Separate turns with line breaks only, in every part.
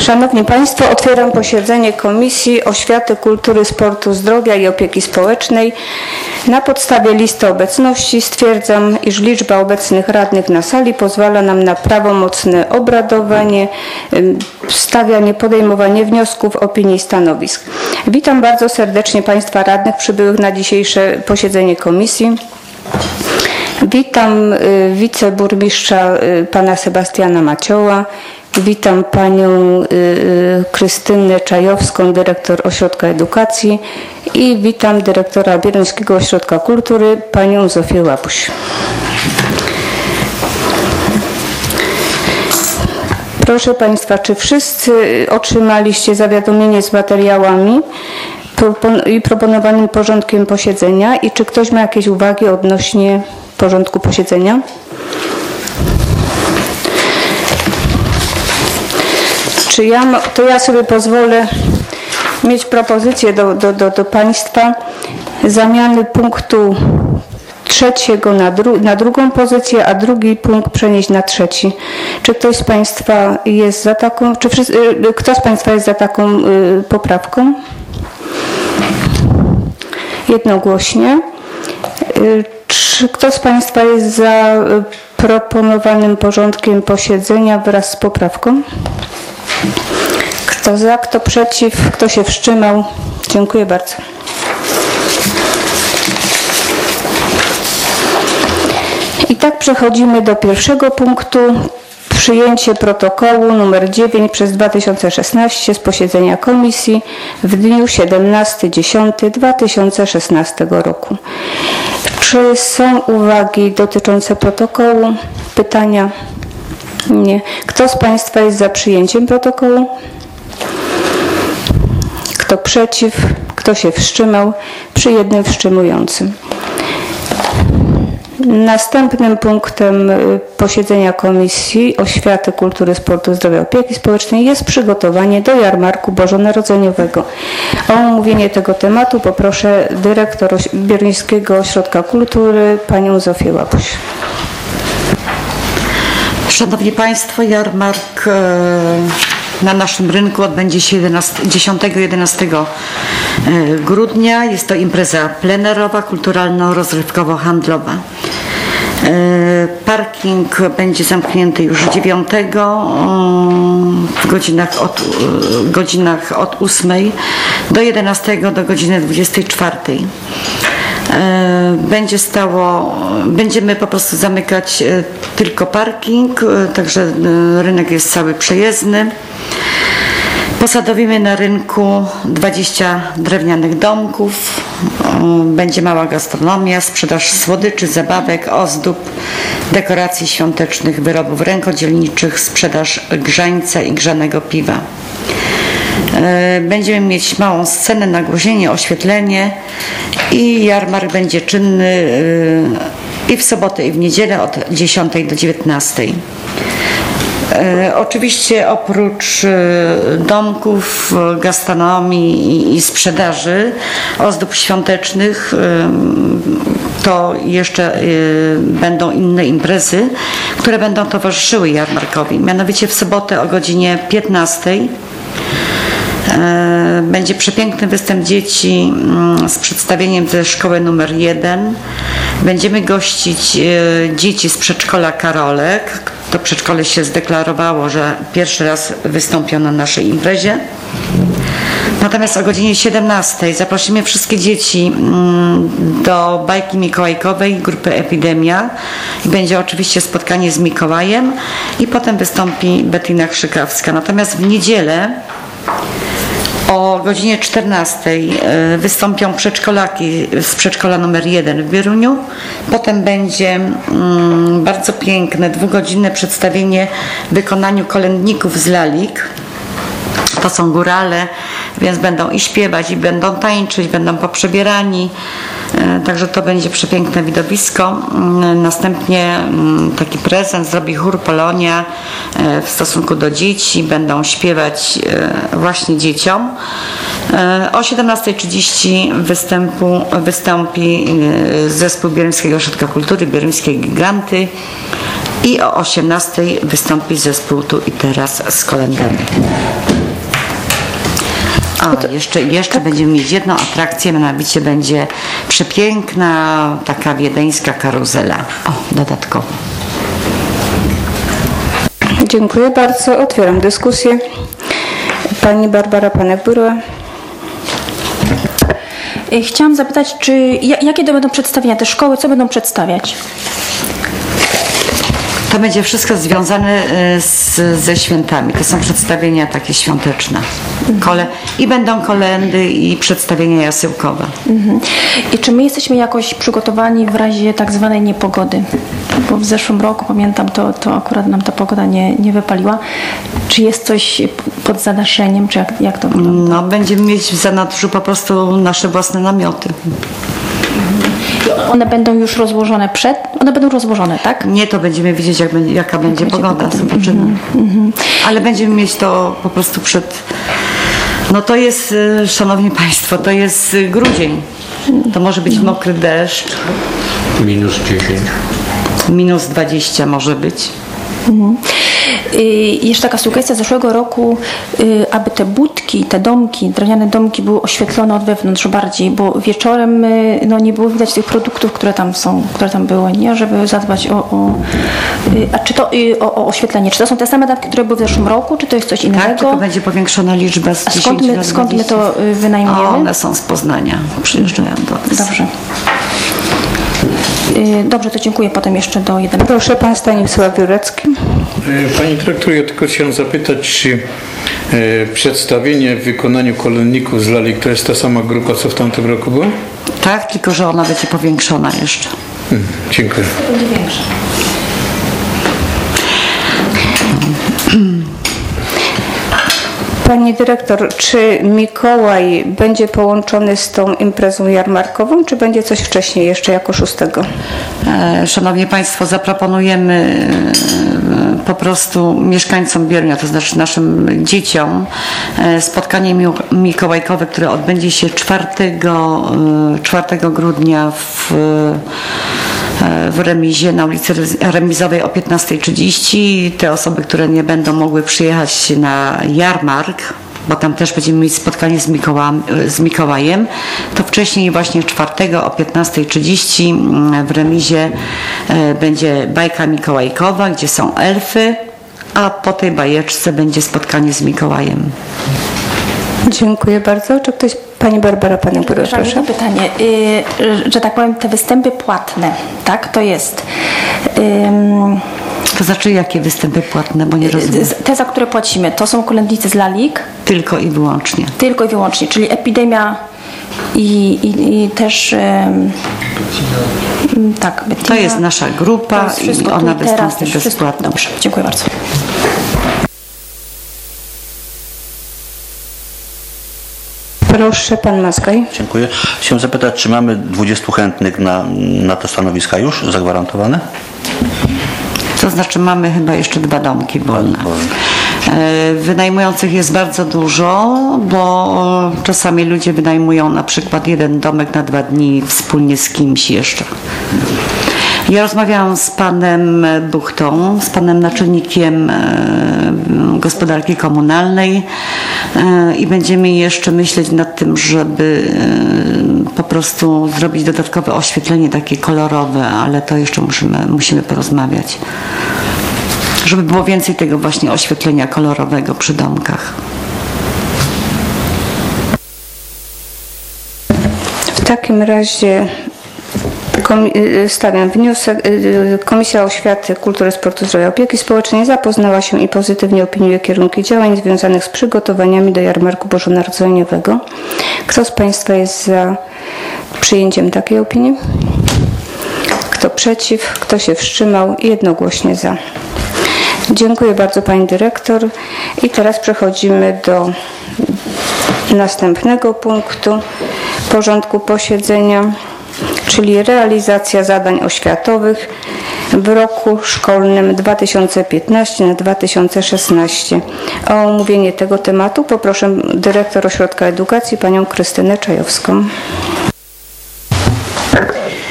Szanowni Państwo, otwieram posiedzenie Komisji Oświaty, Kultury, Sportu, Zdrowia i Opieki Społecznej. Na podstawie listy obecności stwierdzam, iż liczba obecnych radnych na sali pozwala nam na prawomocne obradowanie, stawianie, podejmowanie wniosków, opinii i stanowisk. Witam bardzo serdecznie Państwa radnych przybyłych na dzisiejsze posiedzenie Komisji. Witam wiceburmistrza pana Sebastiana Macioła. Witam panią Krystynę Czajowską, dyrektor Ośrodka Edukacji i witam dyrektora Bieruńskiego Ośrodka Kultury, panią Zofię Łapuś. Proszę Państwa, czy wszyscy otrzymaliście zawiadomienie z materiałami i proponowanym porządkiem posiedzenia i czy ktoś ma jakieś uwagi odnośnie porządku posiedzenia? To ja sobie pozwolę mieć propozycję do Państwa zamiany punktu trzeciego na drugą pozycję, a drugi punkt przenieść na trzeci. Czy ktoś z Państwa jest za taką, kto z Państwa jest za taką poprawką? Jednogłośnie. Czy kto z Państwa jest za proponowanym porządkiem posiedzenia wraz z poprawką? Kto za, kto przeciw, kto się wstrzymał? Dziękuję bardzo. I tak przechodzimy do pierwszego punktu. Przyjęcie protokołu nr 9 przez 2016 z posiedzenia komisji w dniu 17.10.2016 roku. Czy są uwagi dotyczące protokołu? Pytania? Nie. Kto z Państwa jest za przyjęciem protokołu? Kto przeciw? Kto się wstrzymał? Przy jednym wstrzymującym. Następnym punktem posiedzenia Komisji Oświaty, Kultury, Sportu, Zdrowia i Opieki Społecznej jest przygotowanie do jarmarku bożonarodzeniowego. O omówienie tego tematu poproszę dyrektor Bieruńskiego Ośrodka Kultury, panią Zofię Łapuś.
Szanowni Państwo, jarmark na naszym rynku odbędzie się 10-11 grudnia. Jest to impreza plenerowa, kulturalno-rozrywkowo-handlowa. Parking będzie zamknięty już 9 w godzinach od 8 do 11 do godziny 24. Będziemy po prostu zamykać tylko parking, także rynek jest cały przejezdny. Posadowimy na rynku 20 drewnianych domków, będzie mała gastronomia, sprzedaż słodyczy, zabawek, ozdób, dekoracji świątecznych, wyrobów rękodzielniczych, sprzedaż grzańca i grzanego piwa. Będziemy mieć małą scenę, nagłośnienie, oświetlenie i jarmark będzie czynny i w sobotę, i w niedzielę od 10 do 19. Oczywiście oprócz domków, gastronomii i sprzedaży ozdób świątecznych to jeszcze będą inne imprezy, które będą towarzyszyły jarmarkowi. Mianowicie w sobotę o godzinie 15 będzie przepiękny występ dzieci z przedstawieniem ze szkoły nr 1. Będziemy gościć dzieci z przedszkola Karolek. To przedszkole się zdeklarowało, że pierwszy raz wystąpią na naszej imprezie. Natomiast o godzinie 17 zaprosimy wszystkie dzieci do bajki mikołajkowej grupy Epidemia. Będzie oczywiście spotkanie z Mikołajem i potem wystąpi Bettina Krzykawska. Natomiast w niedzielę o godzinie 14 wystąpią przedszkolaki z przedszkola nr 1 w Bieruniu. Potem będzie bardzo piękne, 2-godzinne przedstawienie w wykonaniu kolędników z Lalik. To są górale, więc będą i śpiewać, i będą tańczyć, będą poprzebierani. Także to będzie przepiękne widowisko. Następnie taki prezent zrobi chór Polonia w stosunku do dzieci. Będą śpiewać właśnie dzieciom. O 17:30 wystąpi zespół Bieruńskiego Ośrodka Kultury, Bieruńskie Giganty. I o 18:00 wystąpi zespół Tu i Teraz z kolędami. Jeszcze będziemy mieć jedną atrakcję, mianowicie będzie przepiękna taka wiedeńska karuzela. O, dodatkowo.
Dziękuję bardzo. Otwieram dyskusję. Pani Barbara Panek-Burła.
Chciałam zapytać, jakie to będą przedstawienia? Te szkoły co będą przedstawiać?
To będzie wszystko związane ze świętami. To są przedstawienia takie świąteczne. I będą kolędy i przedstawienia jasełkowe.
I czy my jesteśmy jakoś przygotowani w razie tak zwanej niepogody? Bo w zeszłym roku, pamiętam, to akurat nam ta pogoda nie wypaliła. Czy jest coś pod zadaszeniem, czy jak to wygląda?
No, będziemy mieć w zanadrzu po prostu nasze własne namioty.
One będą już rozłożone One będą rozłożone, tak?
Nie, to będziemy widzieć, jaka będzie pogoda. Zobaczymy. Ale będziemy mieć to po prostu przed... No to jest, szanowni państwo, to jest grudzień. To może być mokry deszcz.
Minus 10.
Minus 20 może być.
I jeszcze taka sugestia z zeszłego roku, aby te budki, te domki, drewniane domki były oświetlone od wewnątrz bardziej, bo wieczorem nie było widać tych produktów, które tam są, które tam były, nie? Żeby zadbać o oświetlenie. Czy to są te same dawki, które były w zeszłym roku, czy to jest coś innego?
Tak, tylko będzie powiększona liczba z 10
skąd
na 20.
Skąd my to wynajmujemy?
One są z Poznania, przyjeżdżają do nas.
Dobrze. Dobrze, to dziękuję. Potem jeszcze do 11.
Proszę, pan Stanisław Jurecki.
Pani dyrektor, ja tylko chciałem zapytać, czy przedstawienie w wykonaniu kolędników z Lalik to jest ta sama grupa, co w tamtym roku była?
Tak, tylko że ona będzie powiększona jeszcze.
Dziękuję.
Będzie większa.
Pani dyrektor, czy Mikołaj będzie połączony z tą imprezą jarmarkową, czy będzie coś wcześniej jeszcze jako 6?
Szanowni państwo, zaproponujemy po prostu mieszkańcom Bierunia, to znaczy naszym dzieciom, spotkanie mikołajkowe, które odbędzie się 4 grudnia w remizie na ulicy Remizowej o 15:30. Te osoby, które nie będą mogły przyjechać na jarmark, bo tam też będziemy mieć spotkanie z Mikołajem, to wcześniej właśnie 4 o 15:30 w remizie będzie bajka mikołajkowa, gdzie są elfy, a po tej bajeczce będzie spotkanie z Mikołajem.
Dziękuję bardzo. Czy ktoś... Pani Barbara Panek-Burła, proszę.
Pytanie, że tak powiem, te występy płatne, tak? To jest...
To znaczy jakie występy płatne, bo nie rozumiem.
Te, za które płacimy, to są kolędnicy z Lalik?
Tylko i wyłącznie.
Tylko i wyłącznie, czyli epidemia i też... tak, Bettina.
To jest nasza grupa i ona wystąpi bezpłatnie.
Dobrze, dziękuję bardzo.
Proszę, pan Maskaj.
Dziękuję. Chciałem zapytać, czy mamy 20 chętnych na te stanowiska już zagwarantowane?
To znaczy mamy chyba jeszcze 2 domki wolne. Wynajmujących jest bardzo dużo, bo czasami ludzie wynajmują na przykład jeden domek na 2 dni wspólnie z kimś jeszcze. Ja rozmawiałam z panem Buchtą, z panem naczelnikiem gospodarki komunalnej i będziemy jeszcze myśleć nad tym, żeby po prostu zrobić dodatkowe oświetlenie takie kolorowe, ale to jeszcze musimy porozmawiać. Żeby było więcej tego właśnie oświetlenia kolorowego przy domkach.
W takim razie stawiam wniosek. Komisja Oświaty, Kultury, Sportu, Zdrowia, Opieki Społecznej zapoznała się i pozytywnie opiniuje kierunki działań związanych z przygotowaniami do Jarmarku Bożonarodzeniowego. Kto z państwa jest za przyjęciem takiej opinii? Kto przeciw? Kto się wstrzymał? Jednogłośnie za. Dziękuję bardzo pani dyrektor. I teraz przechodzimy do następnego punktu porządku posiedzenia, czyli realizacja zadań oświatowych w roku szkolnym 2015 na 2016. O omówienie tego tematu poproszę dyrektor Ośrodka Edukacji panią Krystynę Czajowską.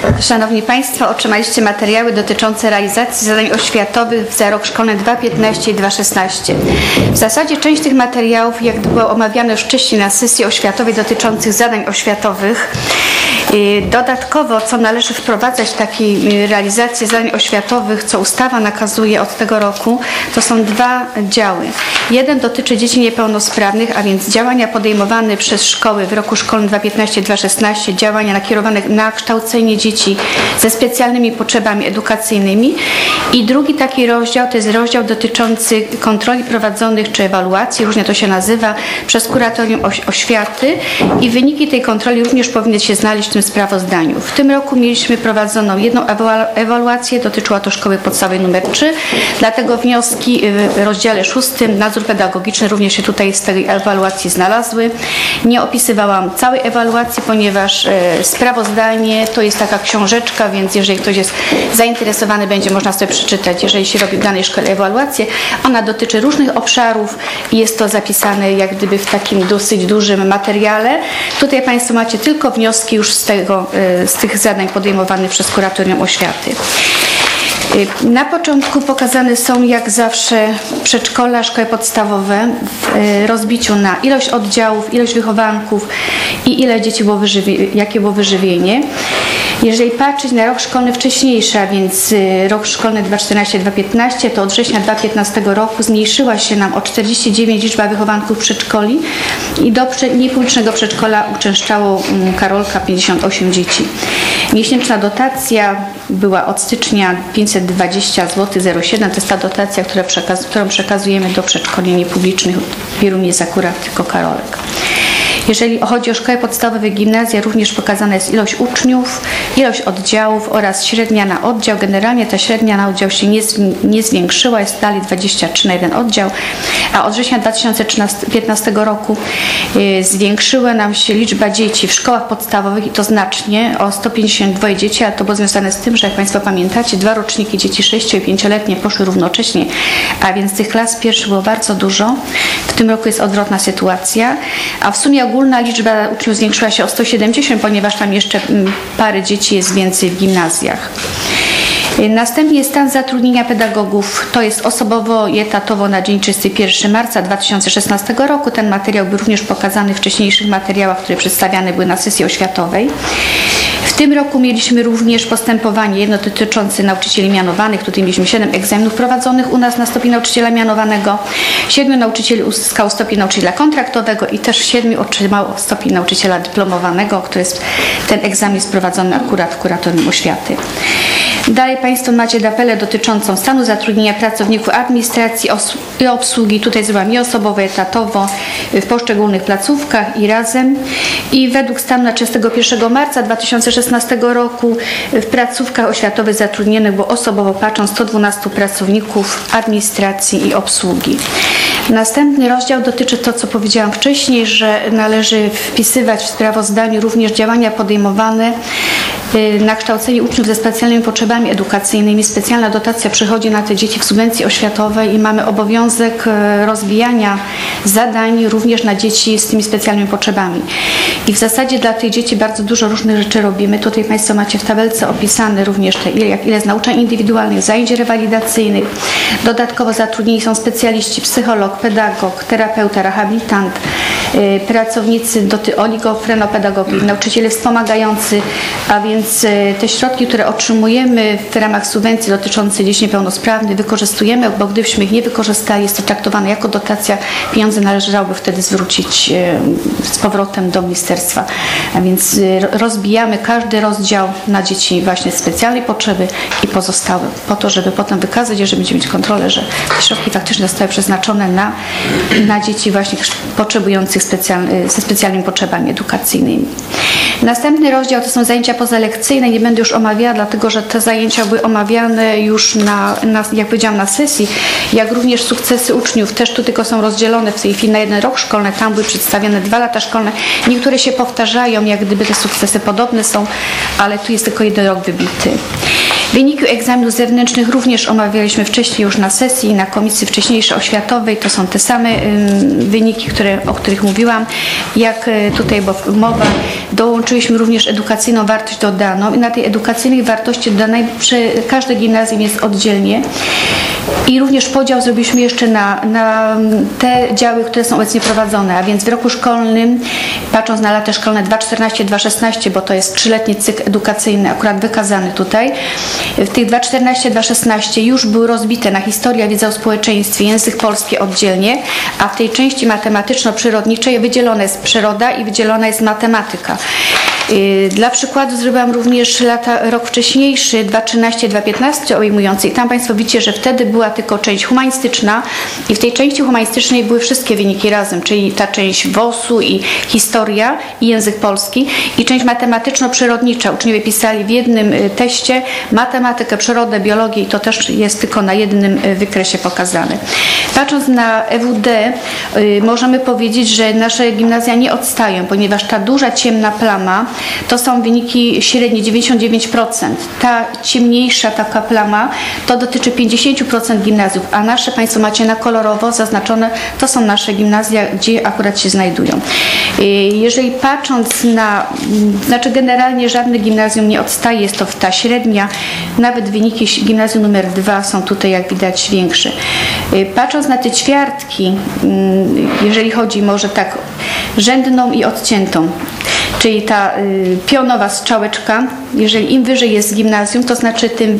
Szanowni Państwo, otrzymaliście materiały dotyczące realizacji zadań oświatowych za rok szkolny 2015 i 2016. W zasadzie część tych materiałów, jak było omawiane już wcześniej na sesji oświatowej dotyczących zadań oświatowych, dodatkowo, co należy wprowadzać w takiej realizacji zadań oświatowych, co ustawa nakazuje od tego roku, to są dwa działy. Jeden dotyczy dzieci niepełnosprawnych, a więc działania podejmowane przez szkoły w roku szkolnym 2015-2016, działania nakierowane na kształcenie dzieci ze specjalnymi potrzebami edukacyjnymi. I drugi taki rozdział to jest rozdział dotyczący kontroli prowadzonych czy ewaluacji, różnie to się nazywa, przez kuratorium oświaty i wyniki tej kontroli również powinny się znaleźć w tym sprawozdaniu. W tym roku mieliśmy prowadzoną jedną ewaluację, dotyczyła to szkoły podstawowej nr 3, dlatego wnioski w rozdziale 6, nadzór pedagogiczny, również się tutaj z tej ewaluacji znalazły. Nie opisywałam całej ewaluacji, ponieważ sprawozdanie to jest taka książeczka, więc jeżeli ktoś jest zainteresowany, będzie można sobie przeczytać, jeżeli się robi w danej szkole ewaluację. Ona dotyczy różnych obszarów i jest to zapisane jak gdyby w takim dosyć dużym materiale. Tutaj Państwo macie tylko wnioski już z tych zadań podejmowanych przez kuratorium oświaty. Na początku pokazane są jak zawsze przedszkola, szkoły podstawowe w rozbiciu na ilość oddziałów, ilość wychowanków i ile dzieci było jakie było wyżywienie. Jeżeli patrzeć na rok szkolny wcześniejszy, a więc rok szkolny 2014-2015, to od września 2015 roku zmniejszyła się nam o 49 liczba wychowanków przedszkoli i do niepublicznego przedszkola uczęszczało Karolka 58 dzieci. Miesięczna dotacja była od stycznia 520 zł 07. To jest ta dotacja, którą przekazujemy do przedszkoli niepublicznych. W Bierunie jest akurat tylko Karolek. Jeżeli chodzi o szkołę podstawową i gimnazja, również pokazana jest ilość uczniów, ilość oddziałów oraz średnia na oddział. Generalnie ta średnia na oddział się nie zwiększyła, jest dalej 23 na jeden oddział, a od września 2015 roku zwiększyła nam się liczba dzieci w szkołach podstawowych i to znacznie, o 152 dzieci, a to było związane z tym, że jak Państwo pamiętacie, 2 roczniki dzieci 6- i 5-letnie poszły równocześnie, a więc tych klas pierwszych było bardzo dużo. W tym roku jest odwrotna sytuacja, a w sumie ogólna liczba uczniów zwiększyła się o 170, ponieważ tam jeszcze parę dzieci jest więcej w gimnazjach. Następnie stan zatrudnienia pedagogów, to jest osobowo i etatowo na dzień 31 marca 2016 roku. Ten materiał był również pokazany w wcześniejszych materiałach, które przedstawiane były na sesji oświatowej. W tym roku mieliśmy również postępowanie jedno dotyczące nauczycieli mianowanych. Tutaj mieliśmy 7 egzaminów prowadzonych u nas na stopień nauczyciela mianowanego. 7 nauczycieli uzyskało stopień nauczyciela kontraktowego i też 7 otrzymało stopień nauczyciela dyplomowanego, który jest, ten egzamin jest prowadzony akurat w kuratorium oświaty. Dalej Państwo macie tabelę dotyczącą stanu zatrudnienia pracowników administracji i obsługi. Tutaj zrobiłam i osobowo, etatowo w poszczególnych placówkach i razem. I według stanu na 31 marca 2016 roku w placówkach oświatowych zatrudnionych było osobowo patrząc 112 pracowników administracji i obsługi. Następny rozdział dotyczy to, co powiedziałam wcześniej, że należy wpisywać w sprawozdaniu również działania podejmowane na kształcenie uczniów ze specjalnymi potrzebami edukacyjnymi. Specjalna dotacja przychodzi na te dzieci w subwencji oświatowej i mamy obowiązek rozwijania zadań również na dzieci z tymi specjalnymi potrzebami. I w zasadzie dla tych dzieci bardzo dużo różnych rzeczy robimy. Tutaj Państwo macie w tabelce opisane również te ile z nauczania indywidualnych, zajęć rewalidacyjnych. Dodatkowo zatrudnieni są specjaliści, psycholog, pedagog, terapeuta, rehabilitant, pracownicy oligofrenopedagogii, nauczyciele wspomagający, a więc te środki, które otrzymujemy w ramach subwencji dotyczącej dzieci niepełnosprawnych wykorzystujemy, bo gdybyśmy ich nie wykorzystali, jest to traktowane jako dotacja, pieniądze należałoby wtedy zwrócić z powrotem do ministerstwa. A więc rozbijamy każdy rozdział na dzieci właśnie specjalnej potrzeby i pozostałe, po to, żeby potem wykazać, że będziemy mieć kontrolę, że te środki faktycznie zostały przeznaczone na dzieci właśnie potrzebujących ze specjalnymi potrzebami edukacyjnymi. Następny rozdział to są zajęcia pozalekcyjne. Nie będę już omawiała, dlatego że te zajęcia były omawiane już jak powiedziałam, na sesji, jak również sukcesy uczniów. Też tu tylko są rozdzielone w tej chwili na jeden rok szkolny. Tam były przedstawione 2 lata szkolne. Niektóre się powtarzają, jak gdyby te sukcesy podobne są, ale tu jest tylko jeden rok wybity. Wyniki egzaminów zewnętrznych również omawialiśmy wcześniej już na sesji, na komisji wcześniejszej oświatowej. To są te same wyniki, o których mówiłam. Jak tutaj mowa, dołączyliśmy również edukacyjną wartość dodaną i na tej edukacyjnej wartości dodanej przy każde gimnazjum jest oddzielnie. I również podział zrobiliśmy jeszcze na te działy, które są obecnie prowadzone, a więc w roku szkolnym, patrząc na lata szkolne 2014-2016, bo to jest 3-letni cykl edukacyjny akurat wykazany tutaj, w tych 2014-2016 już były rozbite na historia, wiedza o społeczeństwie, język polski oddzielnie, a w tej części matematyczno-przyrodniczej wydzielona jest przyroda i wydzielona jest matematyka. Dla przykładu zrobiłam również rok wcześniejszy, 2013-2015 obejmujący i tam Państwo widzicie, że wtedy była tylko część humanistyczna i w tej części humanistycznej były wszystkie wyniki razem, czyli ta część WOS-u i historia i język polski i część matematyczno-przyrodnicza. Uczniowie pisali w jednym teście matematykę, przyrodę, biologię i to też jest tylko na jednym wykresie pokazane. Patrząc na EWD możemy powiedzieć, że nasze gimnazja nie odstają, ponieważ ta duża ciemna plama to są wyniki średnie 99%. Ta ciemniejsza taka plama to dotyczy 50% gimnazjów, a nasze Państwo macie na kolorowo zaznaczone, to są nasze gimnazja, gdzie akurat się znajdują. Jeżeli patrząc znaczy generalnie żadne gimnazjum nie odstaje, jest to ta średnia, nawet wyniki gimnazjum numer 2 są tutaj jak widać większe. Patrząc na te ćwiartki, jeżeli chodzi może tak rzędną i odciętą, czyli ta pionowa strzałeczka, jeżeli im wyżej jest gimnazjum, to znaczy tym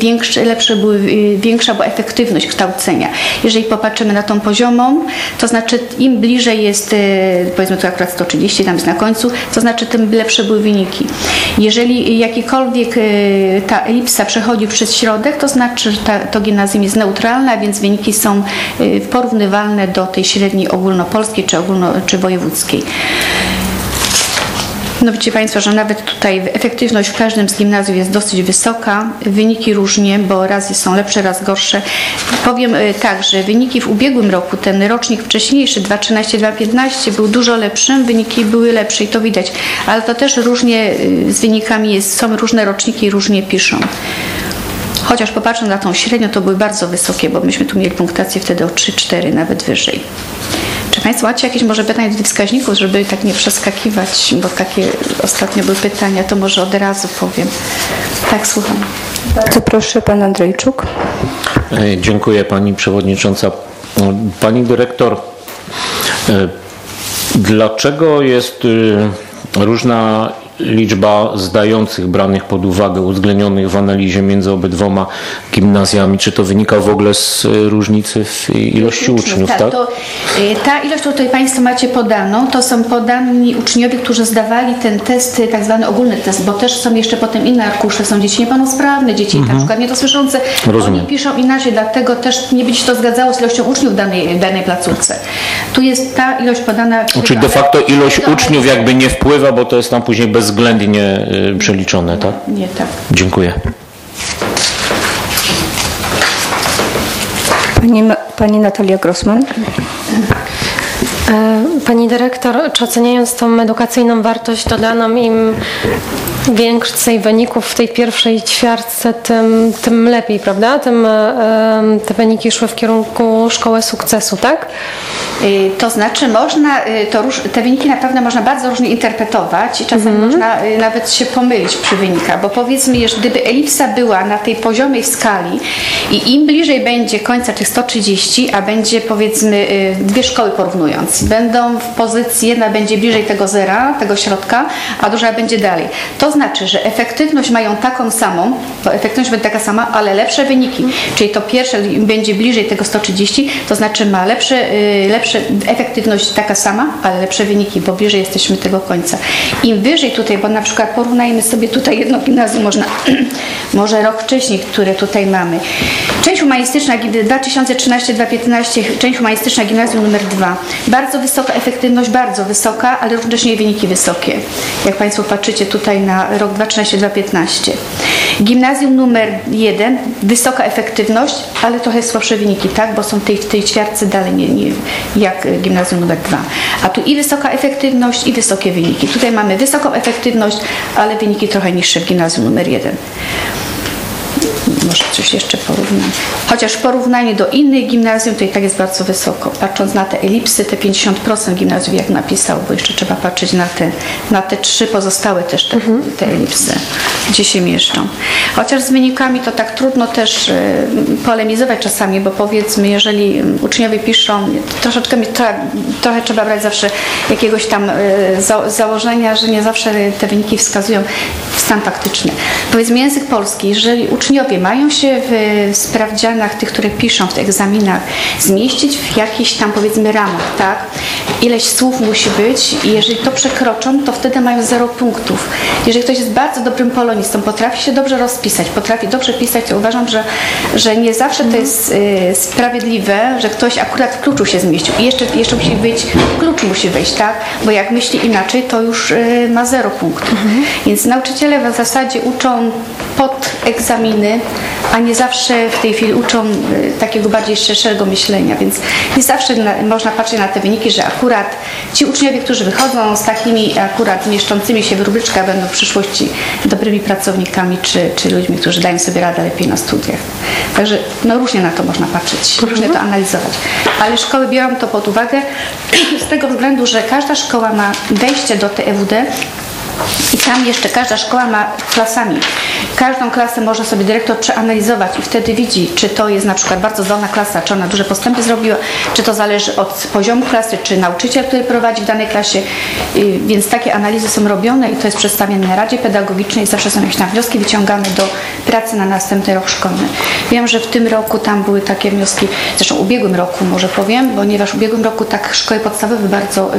większa była efektywność kształcenia. Jeżeli popatrzymy na tą poziomą, to znaczy im bliżej jest, powiedzmy tu akurat 130, tam jest na końcu, to znaczy tym lepsze były wyniki. Jeżeli jakikolwiek ta elipsa przechodzi przez środek, to znaczy, że to gimnazjum jest neutralne, a więc wyniki są porównywalne do tej średniej ogólnopolskiej czy wojewódzkiej. No widzicie Państwo, że nawet tutaj efektywność w każdym z gimnazjów jest dosyć wysoka. Wyniki różnie, bo raz są lepsze, raz gorsze. Powiem tak, że wyniki w ubiegłym roku, ten rocznik wcześniejszy, 2013-2015 był dużo lepszym, wyniki były lepsze i to widać. Ale to też różnie z wynikami jest, są różne roczniki i różnie piszą. Chociaż popatrząc na tą średnią, to były bardzo wysokie, bo myśmy tu mieli punktację wtedy o 3-4, nawet wyżej. Czy Państwo macie jakieś może pytania do tych wskaźników, żeby tak nie przeskakiwać, bo takie ostatnio były pytania, to może od razu powiem. Tak, słucham.
Bardzo proszę, Pan Andrzejczuk.
Dziękuję Pani Przewodnicząca. Pani Dyrektor, dlaczego jest różna liczba zdających branych pod uwagę, uwzględnionych w analizie między obydwoma gimnazjami? Czy to wynika w ogóle z różnicy w ilości uczniów? Tak?
Ta ilość, którą tutaj Państwo macie podaną, to są podani uczniowie, którzy zdawali ten test, tak zwany ogólny test, bo też są jeszcze potem inne arkusze, są dzieci niepełnosprawne, dzieci na przykład niedosłyszące.
Rozumiem.
Oni piszą inaczej, dlatego też nie będzie się to zgadzało z ilością uczniów w danej placówce. Tu jest ta ilość podana.
Czyli de facto ilość uczniów jakby nie wpływa, bo to jest tam później bezwzględnie przeliczone, tak?
Nie, tak.
Dziękuję.
Pani Natalia Grossman.
Pani Dyrektor, czy oceniając tą edukacyjną wartość dodaną, im więcej wyników w tej pierwszej ćwiartce, tym lepiej, prawda? Te wyniki szły w kierunku szkoły sukcesu, tak?
To znaczy można, te wyniki naprawdę można bardzo różnie interpretować i czasami można nawet się pomylić przy wynikach, bo powiedzmy, że gdyby elipsa była na tej poziomej skali i im bliżej będzie końca tych 130, a będzie powiedzmy dwie szkoły porównując, będą w pozycji, jedna będzie bliżej tego zera, tego środka, a druga będzie dalej. To znaczy, że efektywność mają taką samą, bo efektywność będzie taka sama, ale lepsze wyniki, czyli to pierwsze będzie bliżej tego 130, to znaczy ma lepsze efektywność taka sama, ale lepsze wyniki, bo bliżej jesteśmy tego końca. Im wyżej tutaj, bo na przykład porównajmy sobie tutaj jedno gimnazjum, może rok wcześniej, które tutaj mamy. Część humanistyczna 2013-2015, część humanistyczna gimnazjum numer 2. Bardzo wysoka efektywność, bardzo wysoka, ale równocześnie wyniki wysokie. Jak Państwo patrzycie tutaj na rok 2013-2015. Gimnazjum numer 1, wysoka efektywność, ale trochę słabsze wyniki, tak? Bo są w tej ćwiartce dalej nie jak gimnazjum numer 2. A tu i wysoka efektywność, i wysokie wyniki. Tutaj mamy wysoką efektywność, ale wyniki trochę niższe w gimnazjum numer 1. może coś jeszcze porównam. Chociaż w porównaniu do innych gimnazjum to i tak jest bardzo wysoko. Patrząc na te elipsy, te 50% gimnazjów jak napisał, bo jeszcze trzeba patrzeć na te 3 pozostałe też te elipsy, gdzie się mieszczą. Chociaż z wynikami to tak trudno też polemizować czasami, bo powiedzmy, jeżeli uczniowie piszą, trochę trzeba brać zawsze jakiegoś tam założenia, że nie zawsze te wyniki wskazują w stan faktyczny. Powiedzmy język polski, jeżeli uczniowie mają się w sprawdzianach tych, które piszą w tych egzaminach zmieścić w jakichś tam powiedzmy ramach, tak? Ileś słów musi być i jeżeli to przekroczą, to wtedy mają 0 punktów. Jeżeli ktoś jest bardzo dobrym polonistą, potrafi się dobrze rozpisać, potrafi dobrze pisać, to uważam, że nie zawsze to jest sprawiedliwe, że ktoś akurat w kluczu się zmieścił. I jeszcze musi być, klucz musi wejść, tak? Bo jak myśli inaczej, to już ma 0 punktów. Więc nauczyciele w zasadzie uczą pod egzaminy, a nie zawsze w tej chwili uczą takiego bardziej szerszego myślenia, więc nie zawsze można patrzeć na te wyniki, że akurat ci uczniowie, którzy wychodzą z takimi akurat mieszczącymi się w rubryczkach, będą w przyszłości dobrymi pracownikami, czy ludźmi, którzy dają sobie radę lepiej na studiach. Także no, różnie na to można patrzeć, różnie to analizować. Ale szkoły biorą to pod uwagę z tego względu, że każda szkoła ma wejście do TEWD i tam jeszcze każda szkoła ma klasami. Każdą klasę może sobie dyrektor przeanalizować i wtedy widzi, czy to jest na przykład bardzo zdolna klasa, czy ona duże postępy zrobiła, czy to zależy od poziomu klasy, czy nauczyciel, który prowadzi w danej klasie. Więc takie analizy są robione i to jest przedstawiane na Radzie Pedagogicznej. Zawsze są jakieś tam wnioski wyciągane do pracy na następny rok szkolny. Wiem, że w tym roku tam były takie wnioski, zresztą w ubiegłym roku może powiem, ponieważ w ubiegłym roku tak szkoły podstawowe bardzo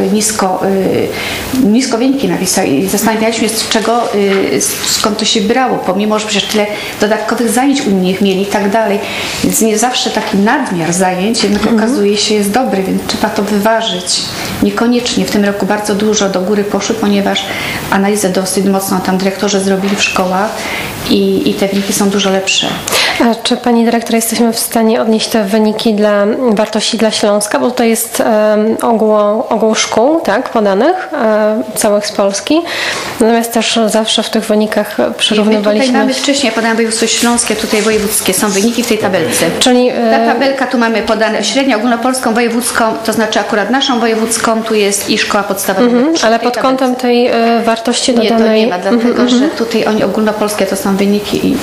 nisko wyniki napisały i zastanawialiśmy się, z czego, skąd to się brało, pomimo że przecież tyle dodatkowych zajęć u nich mieli i tak dalej. Więc nie zawsze taki nadmiar zajęć jednak okazuje się jest dobry, więc trzeba to wyważyć. Niekoniecznie w tym roku bardzo dużo do góry poszły, ponieważ analizę dosyć mocno tam dyrektorzy zrobili w szkołach i te wyniki są dużo lepsze.
A czy Pani Dyrektor jesteśmy w stanie odnieść te wyniki dla wartości dla Śląska, bo tutaj jest ogół szkół, tak, podanych, całych z Polski, natomiast też zawsze w tych wynikach przyrównywaliśmy...
Tutaj mamy wcześniej podane województwo śląskie, tutaj wojewódzkie są wyniki w tej tabelce.
Czyli
ta tabelka tu mamy podane średnią ogólnopolską, wojewódzką, to znaczy akurat naszą wojewódzką, tu jest i szkoła podstawowa.
Ale pod kątem tej wartości dodanej...
Nie, to nie ma, dlatego że tutaj oni ogólnopolskie to są wyniki i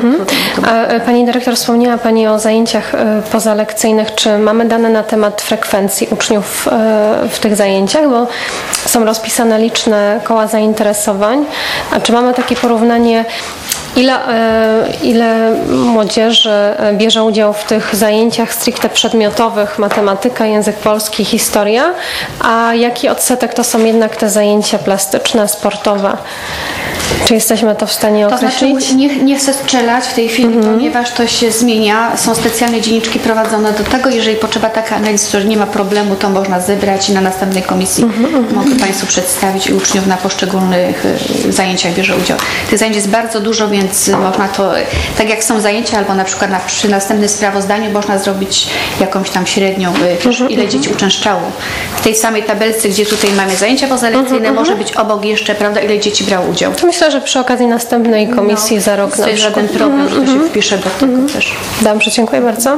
Pani Dyrektor, wspomniała Pani o zajęciach pozalekcyjnych. Czy mamy dane na temat frekwencji uczniów w tych zajęciach? Bo są rozpisane liczne koła zainteresowań. A czy mamy takie porównanie, ile młodzieży bierze udział w tych zajęciach stricte przedmiotowych, matematyka, język polski, historia, a jaki odsetek to są jednak te zajęcia plastyczne, sportowe? Czy jesteśmy to w stanie określić?
To znaczy nie chcę strzelać w tej chwili, ponieważ to się zmienia. Są specjalne dzienniczki prowadzone do tego. Jeżeli potrzeba taka analiza, że nie ma problemu, to można zebrać i na następnej komisji mogę Państwu przedstawić i uczniów na poszczególnych zajęciach bierze udział. Tych zajęć jest bardzo dużo, więc można to, tak jak są zajęcia, albo na przykład przy następnym sprawozdaniu można zrobić jakąś tam średnią, ile dzieci uczęszczało. W tej samej tabelce, gdzie tutaj mamy zajęcia pozalekcyjne, może być obok jeszcze, prawda, ile dzieci brało udział.
Myślę, że przy okazji następnej komisji za rok
to jest żaden problem, że to się wpisze do tego też.
Dobrze, dziękuję bardzo.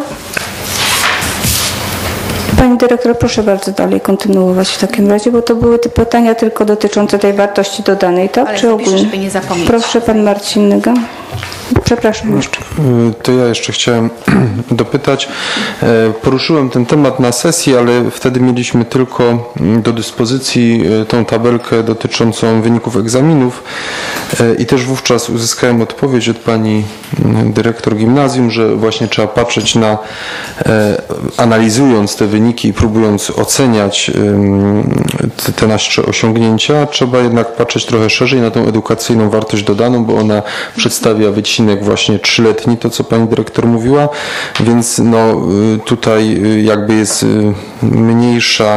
Pani Dyrektor, proszę bardzo dalej kontynuować w takim razie, bo to były te pytania tylko dotyczące tej wartości dodanej, tak?
Ale
czy ogólnie?
żeby nie zapomnieć.
Proszę, Pan Marcin Nyga. Przepraszam jeszcze.
To ja jeszcze chciałem dopytać. Poruszyłem ten temat na sesji, ale wtedy mieliśmy tylko do dyspozycji tą tabelkę dotyczącą wyników egzaminów i też wówczas uzyskałem odpowiedź od pani dyrektor gimnazjum, że właśnie trzeba patrzeć na, analizując te wyniki i próbując oceniać te nasze osiągnięcia, trzeba jednak patrzeć trochę szerzej na tą edukacyjną wartość dodaną, bo ona przedstawia wycinek właśnie 3-letni, to co pani dyrektor mówiła, więc no tutaj jakby jest mniejsza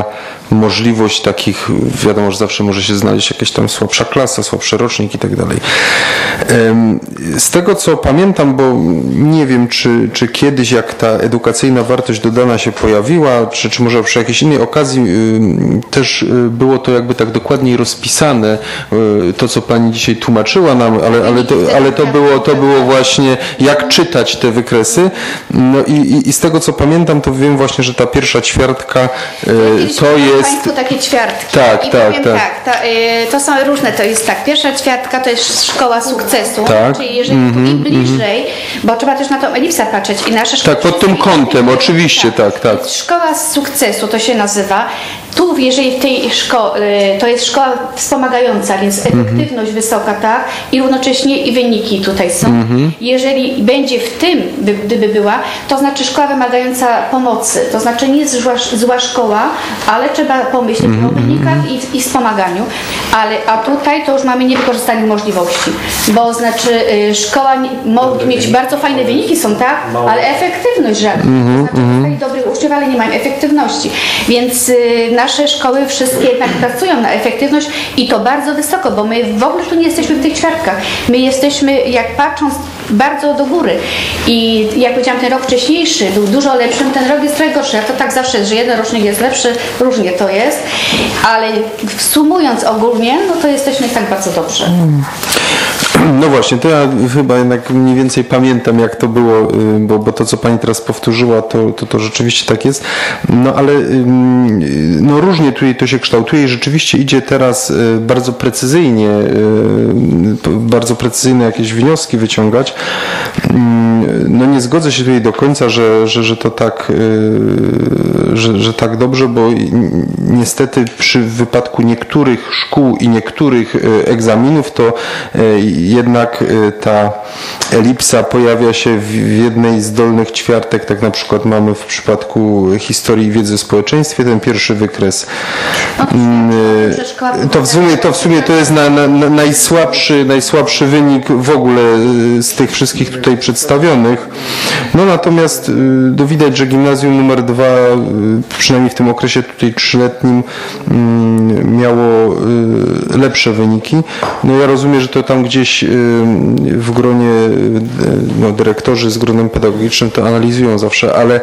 możliwość takich, wiadomo, że zawsze może się znaleźć jakaś tam słabsza klasa, słabszy rocznik i tak dalej. Z tego co pamiętam, bo nie wiem czy kiedyś jak ta edukacyjna wartość dodana się pojawiła, czy może przy jakiejś innej okazji też było to jakby tak dokładniej rozpisane, to co pani dzisiaj tłumaczyła nam, ale to było właśnie jak czytać te wykresy. No i z tego co pamiętam, to wiem właśnie, że ta pierwsza ćwiartka to jest...
Państwu takie ćwiartki.
Tak.
To są różne, to jest tak, pierwsza ćwiartka to jest szkoła sukcesu,
tak.
czyli jeżeli im bliżej, bo trzeba też na tą elipsę patrzeć i nasze szkoły...
Tak, pod tym kątem, oczywiście, tak.
Szkoła sukcesu to się nazywa. Tu, jeżeli w tej szkole, to jest szkoła wspomagająca, więc efektywność wysoka, tak? I równocześnie i wyniki tutaj są. Jeżeli będzie w tym, gdyby była, to znaczy szkoła wymagająca pomocy. To znaczy nie jest zła szkoła, ale trzeba pomyśleć o wynikach i wspomaganiu. A tutaj to już mamy niewykorzystanie możliwości. Bo znaczy szkoła może mieć bardzo fajne wyniki są, tak? Ale efektywność żadna. Znaczy dobrych uczniów, ale nie mają efektywności. Więc nasze szkoły wszystkie jednak pracują na efektywność i to bardzo wysoko, bo my w ogóle tu nie jesteśmy w tych ćwiartkach. My jesteśmy, jak patrząc, bardzo do góry. I jak powiedziałam, ten rok wcześniejszy był dużo lepszym, ten rok jest trochę gorszy. To tak zawsze jest, że jeden rocznik jest lepszy, różnie to jest, ale sumując ogólnie, no to jesteśmy tak bardzo dobrze.
No właśnie, to ja chyba jednak mniej więcej pamiętam, jak to było, bo to, co pani teraz powtórzyła, to rzeczywiście tak jest. No ale no różnie tutaj to się kształtuje i rzeczywiście idzie teraz bardzo precyzyjne jakieś wnioski wyciągać. No nie zgodzę się tutaj do końca, że to tak, że tak dobrze, bo niestety przy wypadku niektórych szkół i niektórych egzaminów to jednak ta elipsa pojawia się w jednej z dolnych ćwiartek, tak na przykład mamy w przypadku historii i wiedzy o społeczeństwie ten pierwszy wykres. To w sumie to jest najsłabszy wynik w ogóle z tych wszystkich tutaj przedstawionych. No natomiast widać, że gimnazjum numer 2 przynajmniej w tym okresie tutaj 3-letnim miało lepsze wyniki. No ja rozumiem, że to tam gdzieś w gronie dyrektorzy z gronem pedagogicznym to analizują zawsze, ale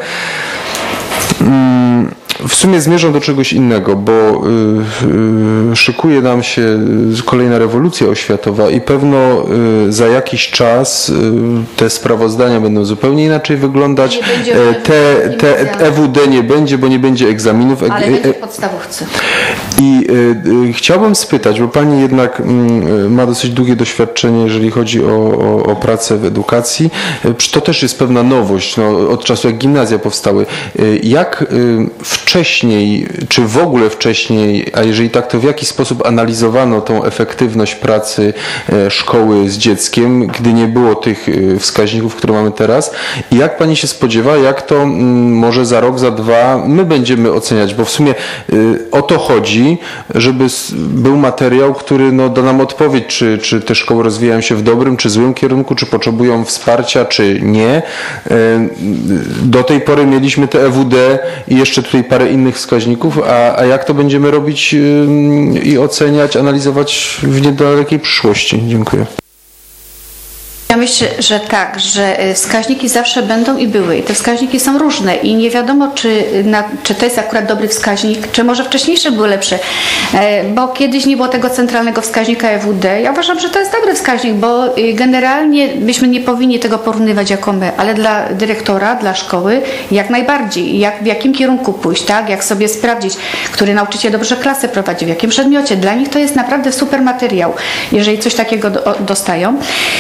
w sumie zmierzam do czegoś innego, bo szykuje nam się kolejna rewolucja oświatowa i pewno za jakiś czas te sprawozdania będą zupełnie inaczej wyglądać. Te EWD nie będzie, bo nie będzie egzaminów.
Ale będzie w podstawówce.
I chciałbym spytać, bo pani jednak ma dosyć długie doświadczenie, jeżeli chodzi o pracę w edukacji. To też jest pewna nowość od czasu, jak gimnazja powstały. Jak wcześniej, czy w ogóle wcześniej, a jeżeli tak, to w jaki sposób analizowano tą efektywność pracy szkoły z dzieckiem, gdy nie było tych wskaźników, które mamy teraz? I jak pani się spodziewa, jak to może za rok, za 2 my będziemy oceniać? Bo w sumie o to chodzi, żeby był materiał, który da nam odpowiedź, czy te szkoły rozwijają się w dobrym, czy złym kierunku, czy potrzebują wsparcia, czy nie. Do tej pory mieliśmy te EWD i jeszcze tutaj parę innych wskaźników, a jak to będziemy robić i oceniać, analizować w niedalekiej przyszłości? Dziękuję.
Ja myślę, że tak, że wskaźniki zawsze będą i były. I te wskaźniki są różne i nie wiadomo, czy to jest akurat dobry wskaźnik, czy może wcześniejsze były lepsze. Bo kiedyś nie było tego centralnego wskaźnika EWD. Ja uważam, że to jest dobry wskaźnik, bo generalnie byśmy nie powinni tego porównywać jako my, ale dla dyrektora, dla szkoły jak najbardziej. W jakim kierunku pójść, tak? Jak sobie sprawdzić, który nauczyciel dobrze klasę prowadzi, w jakim przedmiocie. Dla nich to jest naprawdę super materiał, jeżeli coś takiego dostają.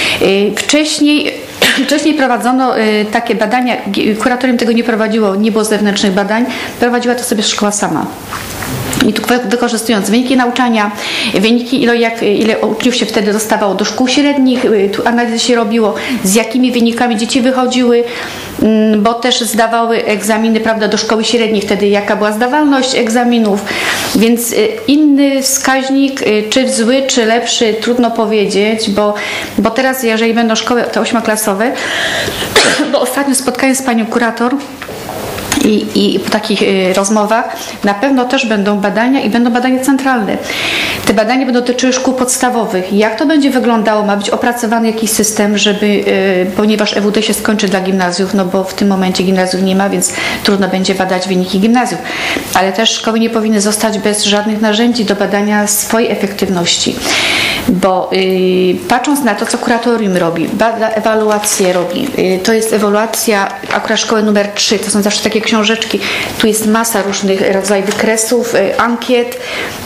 Wcześniej prowadzono takie badania, kuratorium tego nie prowadziło, nie było zewnętrznych badań, prowadziła to sobie szkoła sama. I tu wykorzystując wyniki nauczania, wyniki ile uczniów się wtedy dostawało do szkół średnich, tu analizy się robiło, z jakimi wynikami dzieci wychodziły, bo też zdawały egzaminy, prawda, do szkoły średniej, wtedy jaka była zdawalność egzaminów, więc inny wskaźnik, czy zły, czy lepszy, trudno powiedzieć, bo teraz jeżeli będą szkoły te 8-klasowe, bo ostatnio spotkałem z panią kurator I po takich rozmowach na pewno też będą badania i będą badania centralne. Te badania będą dotyczyły szkół podstawowych. Jak to będzie wyglądało? Ma być opracowany jakiś system, żeby, ponieważ EWD się skończy dla gimnazjów, no bo w tym momencie gimnazjów nie ma, więc trudno będzie badać wyniki gimnazjów. Ale też szkoły nie powinny zostać bez żadnych narzędzi do badania swojej efektywności. Bo patrząc na to, co kuratorium robi, ewaluację robi, to jest ewaluacja akurat szkoły numer 3, to są zawsze takie książeczki, tu jest masa różnych rodzajów wykresów, ankiet,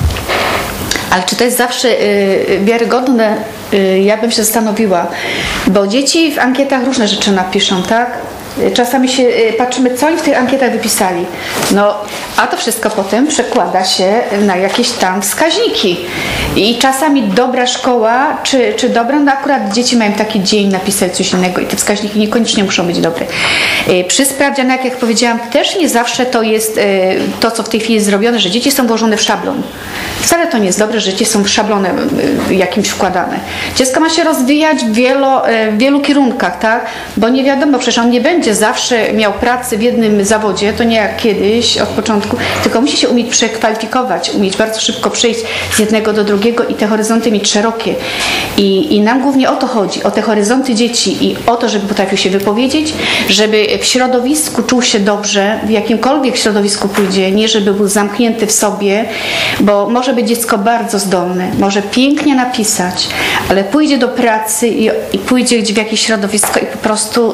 ale czy to jest zawsze wiarygodne? Ja bym się zastanowiła, bo dzieci w ankietach różne rzeczy napiszą, tak? Czasami się patrzymy, co oni w tych ankietach wypisali. No, a to wszystko potem przekłada się na jakieś tam wskaźniki. I czasami dobra szkoła, czy dobra, no akurat dzieci mają taki dzień napisać coś innego i te wskaźniki niekoniecznie muszą być dobre. Przy sprawdzianach, jak powiedziałam, też nie zawsze to jest to, co w tej chwili jest zrobione, że dzieci są włożone w szablon. Wcale to nie jest dobre, że dzieci są w szablonę jakimś wkładane. Dziecko ma się rozwijać w wielu kierunkach, tak? Bo nie wiadomo, przecież on nie będzie zawsze miał pracę w jednym zawodzie, to nie jak kiedyś od początku, tylko musi się umieć przekwalifikować, umieć bardzo szybko przejść z jednego do drugiego i te horyzonty mieć szerokie. I nam głównie o to chodzi, o te horyzonty dzieci i o to, żeby potrafił się wypowiedzieć, żeby w środowisku czuł się dobrze, w jakimkolwiek środowisku pójdzie, nie żeby był zamknięty w sobie, bo może być dziecko bardzo zdolne, może pięknie napisać, ale pójdzie do pracy i pójdzie gdzieś w jakieś środowisko i po prostu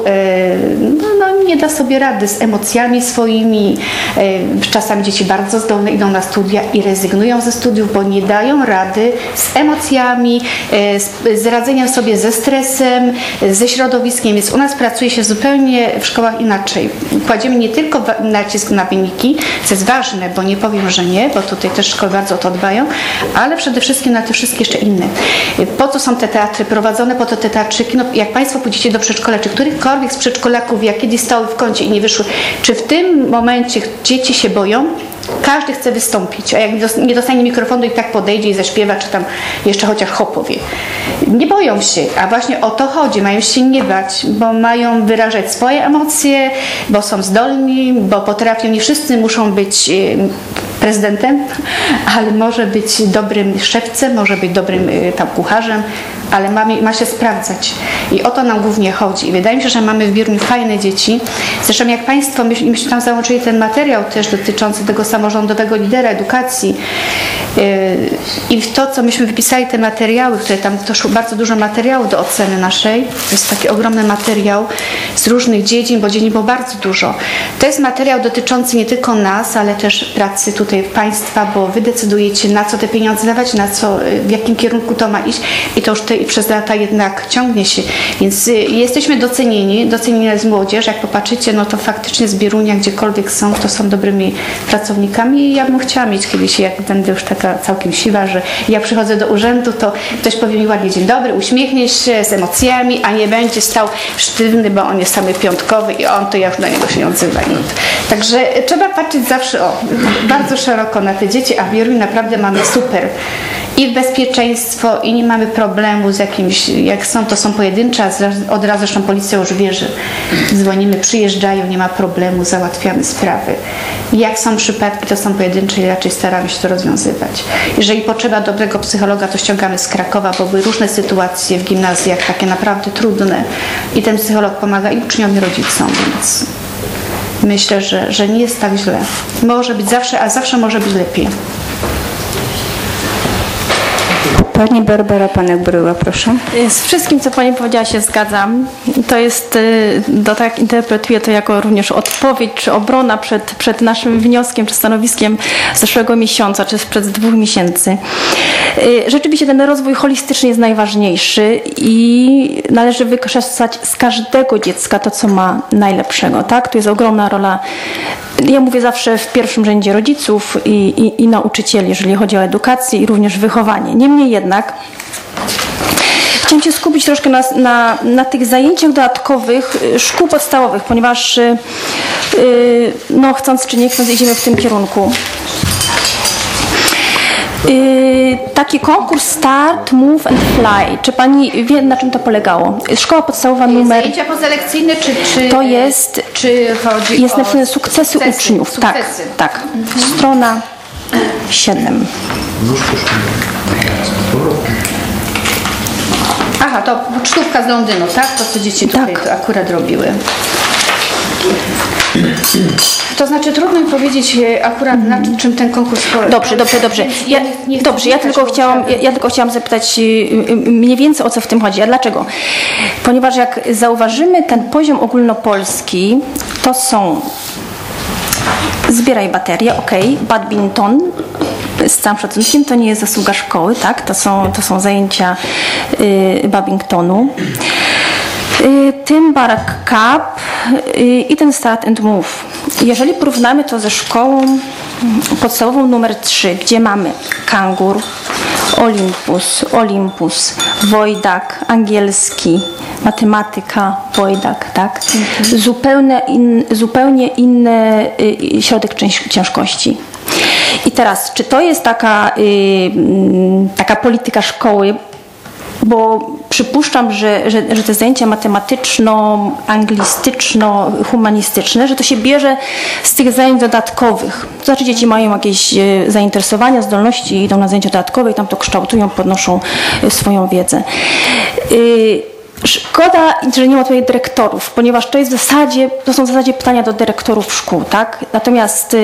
nie da sobie rady z emocjami swoimi. Czasami dzieci bardzo zdolne idą na studia i rezygnują ze studiów, bo nie dają rady z emocjami, z radzeniem sobie ze stresem, ze środowiskiem. Więc u nas pracuje się zupełnie w szkołach inaczej. Kładziemy nie tylko nacisk na wyniki, co jest ważne, bo nie powiem, że nie, bo tutaj też szkoły bardzo o to dbają, ale przede wszystkim na te wszystkie jeszcze inne. Po co są te teatry prowadzone, po to te teatrzyki? No, jak Państwo pójdziecie do przedszkola, czy którychkolwiek z przedszkolaków, jak kiedyś stały w kącie i nie wyszły, czy w tym momencie dzieci się boją? Każdy chce wystąpić, a jak nie dostanie mikrofonu i tak podejdzie i zaśpiewa, czy tam jeszcze chociaż powie. Nie boją się, a właśnie o to chodzi, mają się nie bać, bo mają wyrażać swoje emocje, bo są zdolni, bo potrafią, nie wszyscy muszą być prezydentem, ale może być dobrym szewcem, może być dobrym tam kucharzem, ale ma się sprawdzać. I o to nam głównie chodzi. I wydaje mi się, że mamy w Bieruń fajne dzieci. Zresztą jak Państwo, myśmy tam załączyli ten materiał też dotyczący tego samorządowego lidera edukacji i w to, co myśmy wypisali, te materiały, które tam doszło bardzo dużo materiałów do oceny naszej. To jest taki ogromny materiał z różnych dziedzin, bo dziedzin było bardzo dużo. To jest materiał dotyczący nie tylko nas, ale też pracy tutaj państwa, bo Wy decydujecie, na co te pieniądze dawać, na co, w jakim kierunku to ma iść i to już przez lata jednak ciągnie się. Więc jesteśmy docenieni jest młodzież. Jak popatrzycie, no to faktycznie z Bierunia, gdziekolwiek są, to są dobrymi pracownikami i ja bym chciała mieć kiedyś, jak będę już taka całkiem siwa, że jak przychodzę do urzędu, to ktoś powie mi ładnie dzień dobry, uśmiechnie się z emocjami, a nie będzie stał sztywny, bo on jest samy piątkowy i on, to ja już do niego się nie odzywam. Także trzeba patrzeć zawsze bardzo szeroko na te dzieci, a w Bieruń naprawdę mamy super. I bezpieczeństwo, i nie mamy problemu z jakimś, jak są, to są pojedyncze, a od razu zresztą policja już wie, że dzwonimy, przyjeżdżają, nie ma problemu, załatwiamy sprawy. I jak są przypadki, to są pojedyncze i raczej staramy się to rozwiązywać. Jeżeli potrzeba dobrego psychologa, to ściągamy z Krakowa, bo były różne sytuacje w gimnazjach, takie naprawdę trudne i ten psycholog pomaga i uczniom, i rodzicom, więc myślę, że nie jest tak źle. Może być zawsze, a zawsze może być lepiej.
Pani Barbara Panek-Bryła, proszę.
Z wszystkim, co Pani powiedziała, się zgadzam. To jest, tak interpretuję to jako również odpowiedź czy obrona przed naszym wnioskiem czy stanowiskiem z zeszłego miesiąca, czy sprzed 2 miesięcy. Rzeczywiście ten rozwój holistyczny jest najważniejszy i należy wykorzystać z każdego dziecka to, co ma najlepszego. Tak? Tu jest ogromna rola, ja mówię zawsze w pierwszym rzędzie rodziców i nauczycieli, jeżeli chodzi o edukację i również wychowanie. Niemniej jednak chciałam się skupić troszkę na tych zajęciach dodatkowych szkół podstawowych, ponieważ no, chcąc czy nie chcąc idziemy w tym kierunku. Taki konkurs Start, Move and Fly. Czy pani wie, na czym to polegało? Szkoła podstawowa numer...
Zajęcia pozalekcyjne, czy
to jest...
Czy chodzi
jest napisane sukcesy uczniów.
Sukcesy.
Tak. Strona 7.
Aha, to pocztówka z Londynu, tak? To, co dzieci tutaj akurat robiły. To znaczy trudno mi powiedzieć akurat na czym ten konkurs polega.
Dobrze. Ja tylko chciałam zapytać mniej więcej o co w tym chodzi. A dlaczego? Ponieważ jak zauważymy ten poziom ogólnopolski, to są zbieraj baterię, badminton, z całym szacunkiem, to nie jest zasługa szkoły, tak? To są zajęcia badmintonu. Tym Barak Cup i ten Start and Move. Jeżeli porównamy to ze szkołą podstawową numer 3, gdzie mamy kangur, Olympus, Wojdak, angielski, matematyka, Wojdak, tak? Zupełnie inny środek ciężkości. I teraz, czy to jest taka polityka szkoły? Bo przypuszczam, że te zajęcia matematyczno-anglistyczno-humanistyczne, że to się bierze z tych zajęć dodatkowych. To znaczy dzieci mają jakieś zainteresowania, zdolności, idą na zajęcia dodatkowe i tam to kształtują, podnoszą swoją wiedzę. Szkoda, że nie ma tutaj dyrektorów, ponieważ to są w zasadzie pytania do dyrektorów szkół, tak? Natomiast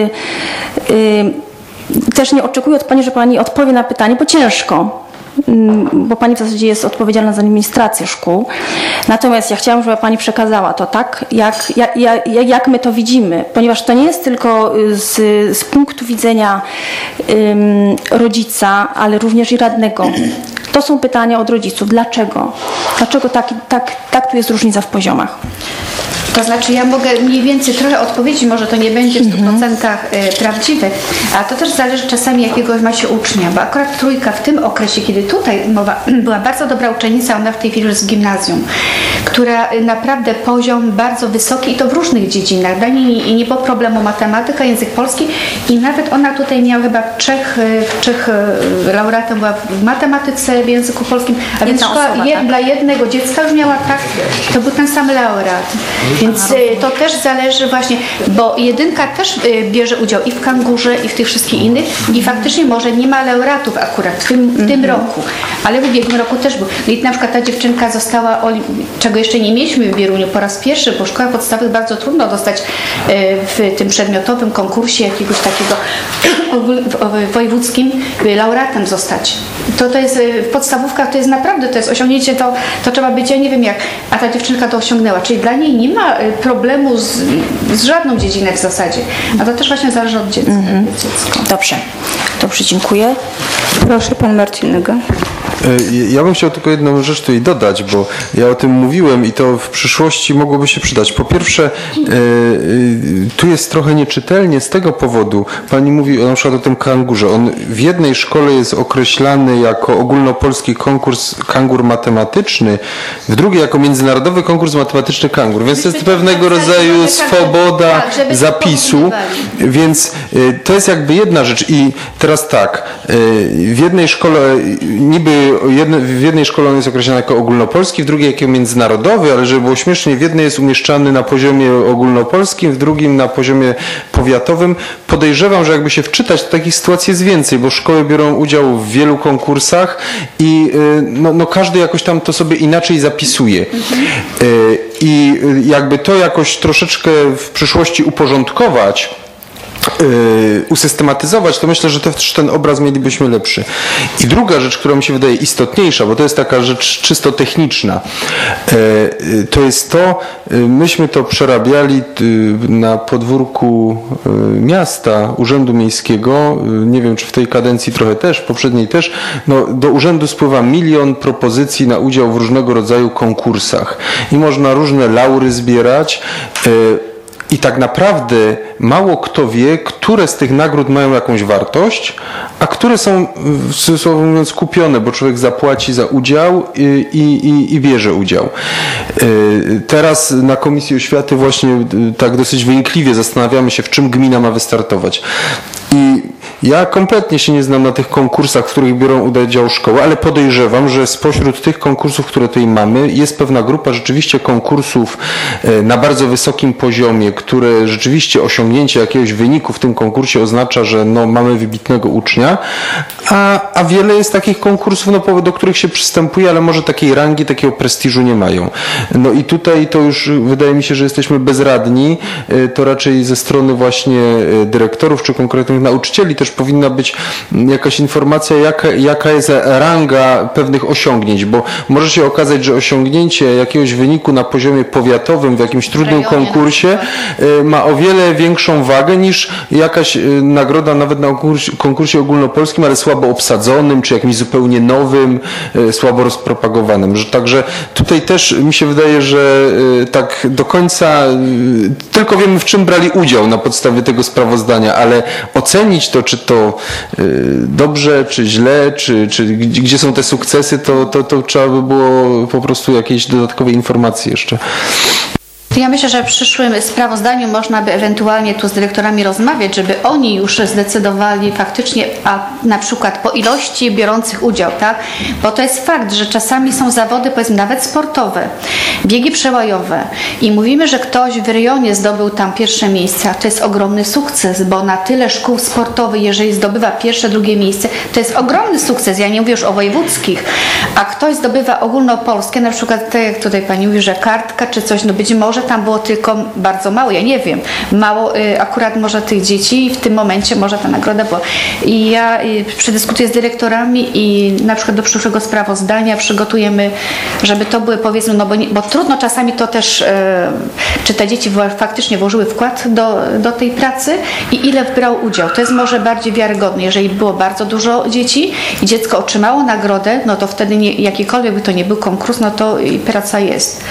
też nie oczekuję od pani, że pani odpowie na pytanie, bo ciężko. Bo pani w zasadzie jest odpowiedzialna za administrację szkół. Natomiast ja chciałam, żeby pani przekazała to, tak, jak my to widzimy, ponieważ to nie jest tylko z punktu widzenia rodzica, ale również i radnego. To są pytania od rodziców. Dlaczego? Dlaczego tak tu jest różnica w poziomach?
To znaczy ja mogę mniej więcej trochę odpowiedzieć, może to nie będzie w 100% prawdziwe, a to też zależy czasami jakiegoś ma się ucznia, bo akurat trójka w tym okresie, kiedy tutaj mowa, była bardzo dobra uczennica, ona w tej chwili już z gimnazjum, która naprawdę poziom bardzo wysoki i to w różnych dziedzinach, dla niej nie było problemu matematyka, język polski i nawet ona tutaj miała chyba trzech laureatem była w matematyce, w języku polskim, a więc dla jednego dziecka już miała to był ten sam laureat. Więc to też zależy właśnie, bo jedynka też bierze udział i w kangurze, i w tych wszystkich innych i faktycznie może nie ma laureatów akurat w tym roku, ale w ubiegłym roku też był. No i na przykład ta dziewczynka została, czego jeszcze nie mieliśmy w Bieruniu po raz pierwszy, bo w szkołach podstawowych bardzo trudno dostać w tym przedmiotowym konkursie jakiegoś takiego wojewódzkim laureatem zostać. To jest w podstawówkach, to jest naprawdę, to jest osiągnięcie, to trzeba być, ja nie wiem jak, a ta dziewczynka to osiągnęła, czyli dla niej nie ma problemu z żadną dziedziną w zasadzie, a to też właśnie zależy od dziecka.
Dobrze, dziękuję.
Proszę, pan Marcin Nyga.
Ja bym chciał tylko jedną rzecz tutaj dodać, bo ja o tym mówiłem i to w przyszłości mogłoby się przydać. Po pierwsze, tu jest trochę nieczytelnie z tego powodu. Pani mówi na przykład o tym kangurze. On w jednej szkole jest określany jako ogólnopolski konkurs kangur matematyczny, w drugiej jako międzynarodowy konkurs matematyczny kangur. Więc to jest pewnego rodzaju swoboda zapisu. Więc to jest jakby jedna rzecz. I teraz tak, w jednej szkole w jednej szkole on jest określany jako ogólnopolski, w drugiej jako międzynarodowy, ale żeby było śmiesznie, w jednej jest umieszczany na poziomie ogólnopolskim, w drugim na poziomie powiatowym. Podejrzewam, że jakby się wczytać, to takich sytuacji jest więcej, bo szkoły biorą udział w wielu konkursach i każdy jakoś tam to sobie inaczej zapisuje. I jakby to jakoś troszeczkę w przyszłości uporządkować, usystematyzować, to myślę, że też ten obraz mielibyśmy lepszy. I druga rzecz, która mi się wydaje istotniejsza, bo to jest taka rzecz czysto techniczna, to jest to, myśmy to przerabiali na podwórku miasta, Urzędu Miejskiego, nie wiem, czy w tej kadencji trochę też, w poprzedniej też, do urzędu spływa 1 milion propozycji na udział w różnego rodzaju konkursach i można różne laury zbierać. I tak naprawdę mało kto wie, które z tych nagród mają jakąś wartość, a które są, w cudzysłowie mówiąc, kupione, bo człowiek zapłaci za udział i bierze udział. Teraz na Komisji Oświaty właśnie tak dosyć wynikliwie zastanawiamy się, w czym gmina ma wystartować. I Ja kompletnie się nie znam na tych konkursach, w których biorą udział szkoły, ale podejrzewam, że spośród tych konkursów, które tutaj mamy, jest pewna grupa rzeczywiście konkursów na bardzo wysokim poziomie, które rzeczywiście osiągnięcie jakiegoś wyniku w tym konkursie oznacza, że no, mamy wybitnego ucznia, a wiele jest takich konkursów, no, do których się przystępuje, ale może takiej rangi, takiego prestiżu nie mają. No i tutaj to już wydaje mi się, że jesteśmy bezradni, to raczej ze strony właśnie dyrektorów czy konkretnych nauczycieli też powinna być jakaś informacja, jaka jest ranga pewnych osiągnięć, bo może się okazać, że osiągnięcie jakiegoś wyniku na poziomie powiatowym w jakimś trudnym konkursie ma o wiele większą wagę niż jakaś nagroda nawet na konkursie ogólnopolskim, ale słabo obsadzonym, czy jakimś zupełnie nowym, słabo rozpropagowanym. Także tutaj też mi się wydaje, że tak do końca tylko wiemy, w czym brali udział na podstawie tego sprawozdania, ale ocenić to, czy to dobrze, czy źle, czy gdzie są te sukcesy, to trzeba by było po prostu jakieś dodatkowe informacje jeszcze.
Ja myślę, że w przyszłym sprawozdaniu można by ewentualnie tu z dyrektorami rozmawiać, żeby oni już zdecydowali faktycznie, a na przykład po ilości biorących udział, tak? Bo to jest fakt, że czasami są zawody, powiedzmy nawet sportowe, biegi przełajowe i mówimy, że ktoś w rejonie zdobył tam pierwsze miejsce, a to jest ogromny sukces, bo na tyle szkół sportowych, jeżeli zdobywa pierwsze, drugie miejsce, to jest ogromny sukces, ja nie mówię już o wojewódzkich, a ktoś zdobywa ogólnopolskie, na przykład tak jak tutaj pani mówi, że kartka czy coś, no być może tam było tylko bardzo mało, ja nie wiem, mało akurat może tych dzieci i w tym momencie może ta nagroda była. I ja przedyskutuję z dyrektorami i na przykład do przyszłego sprawozdania przygotujemy, żeby to były powiedzmy, no bo trudno czasami to też, czy te dzieci faktycznie włożyły wkład do tej pracy i ile brał udział. To jest może bardziej wiarygodne. Jeżeli było bardzo dużo dzieci i dziecko otrzymało nagrodę, no to wtedy jakikolwiek by to nie był konkurs, no to i praca jest.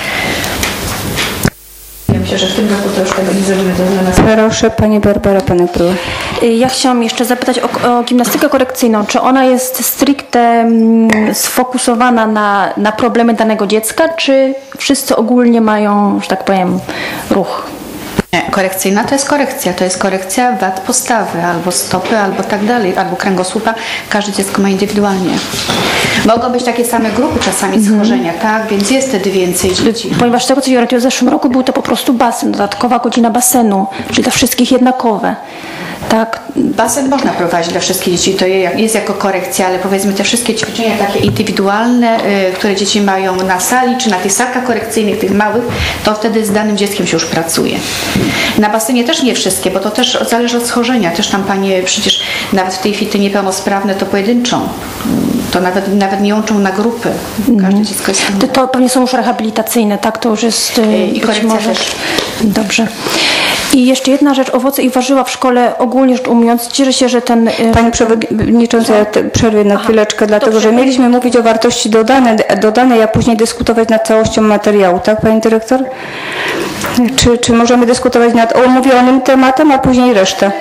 Ja myślę, że w tym roku to już tego nie zrobimy.
Proszę, pani Barbara Panek-Brua.
Ja chciałam jeszcze zapytać o gimnastykę korekcyjną. Czy ona jest stricte sfokusowana na problemy danego dziecka, czy wszyscy ogólnie mają, że tak powiem, ruch?
Nie, korekcyjna to jest korekcja wad postawy, albo stopy, albo tak dalej, albo kręgosłupa. Każde dziecko ma indywidualnie. Mogą być takie same grupy czasami schorzenia, tak? Więc jest wtedy więcej dzieci.
Ponieważ z tego, co się orientuję, w zeszłym roku był to po prostu basen, dodatkowa godzina basenu, czyli dla wszystkich jednakowe. Tak.
Basen można prowadzić dla wszystkich dzieci, to jest jako korekcja, ale powiedzmy te wszystkie ćwiczenia takie indywidualne, które dzieci mają na sali, czy na tych salkach korekcyjnych, tych małych, to wtedy z danym dzieckiem się już pracuje. Na basenie też nie wszystkie, bo to też zależy od schorzenia. Też tam panie przecież nawet w tej chwili te niepełnosprawne to pojedynczą. To nawet nie łączą na grupy. Każde dziecko jest...
To pewnie są już rehabilitacyjne, tak? To już jest...
I korekcja też.
Dobrze. I jeszcze jedna rzecz, owoce i warzywa w szkole ogólnie rzecz ujmując, cieszę się, że ten...
Pani Przewodnicząca, ja przerwę na chwileczkę, dlatego że mieliśmy mówić o wartości dodanej, a później dyskutować nad całością materiału, tak Pani Dyrektor? Czy możemy dyskutować nad omówionym tematem, a później resztę?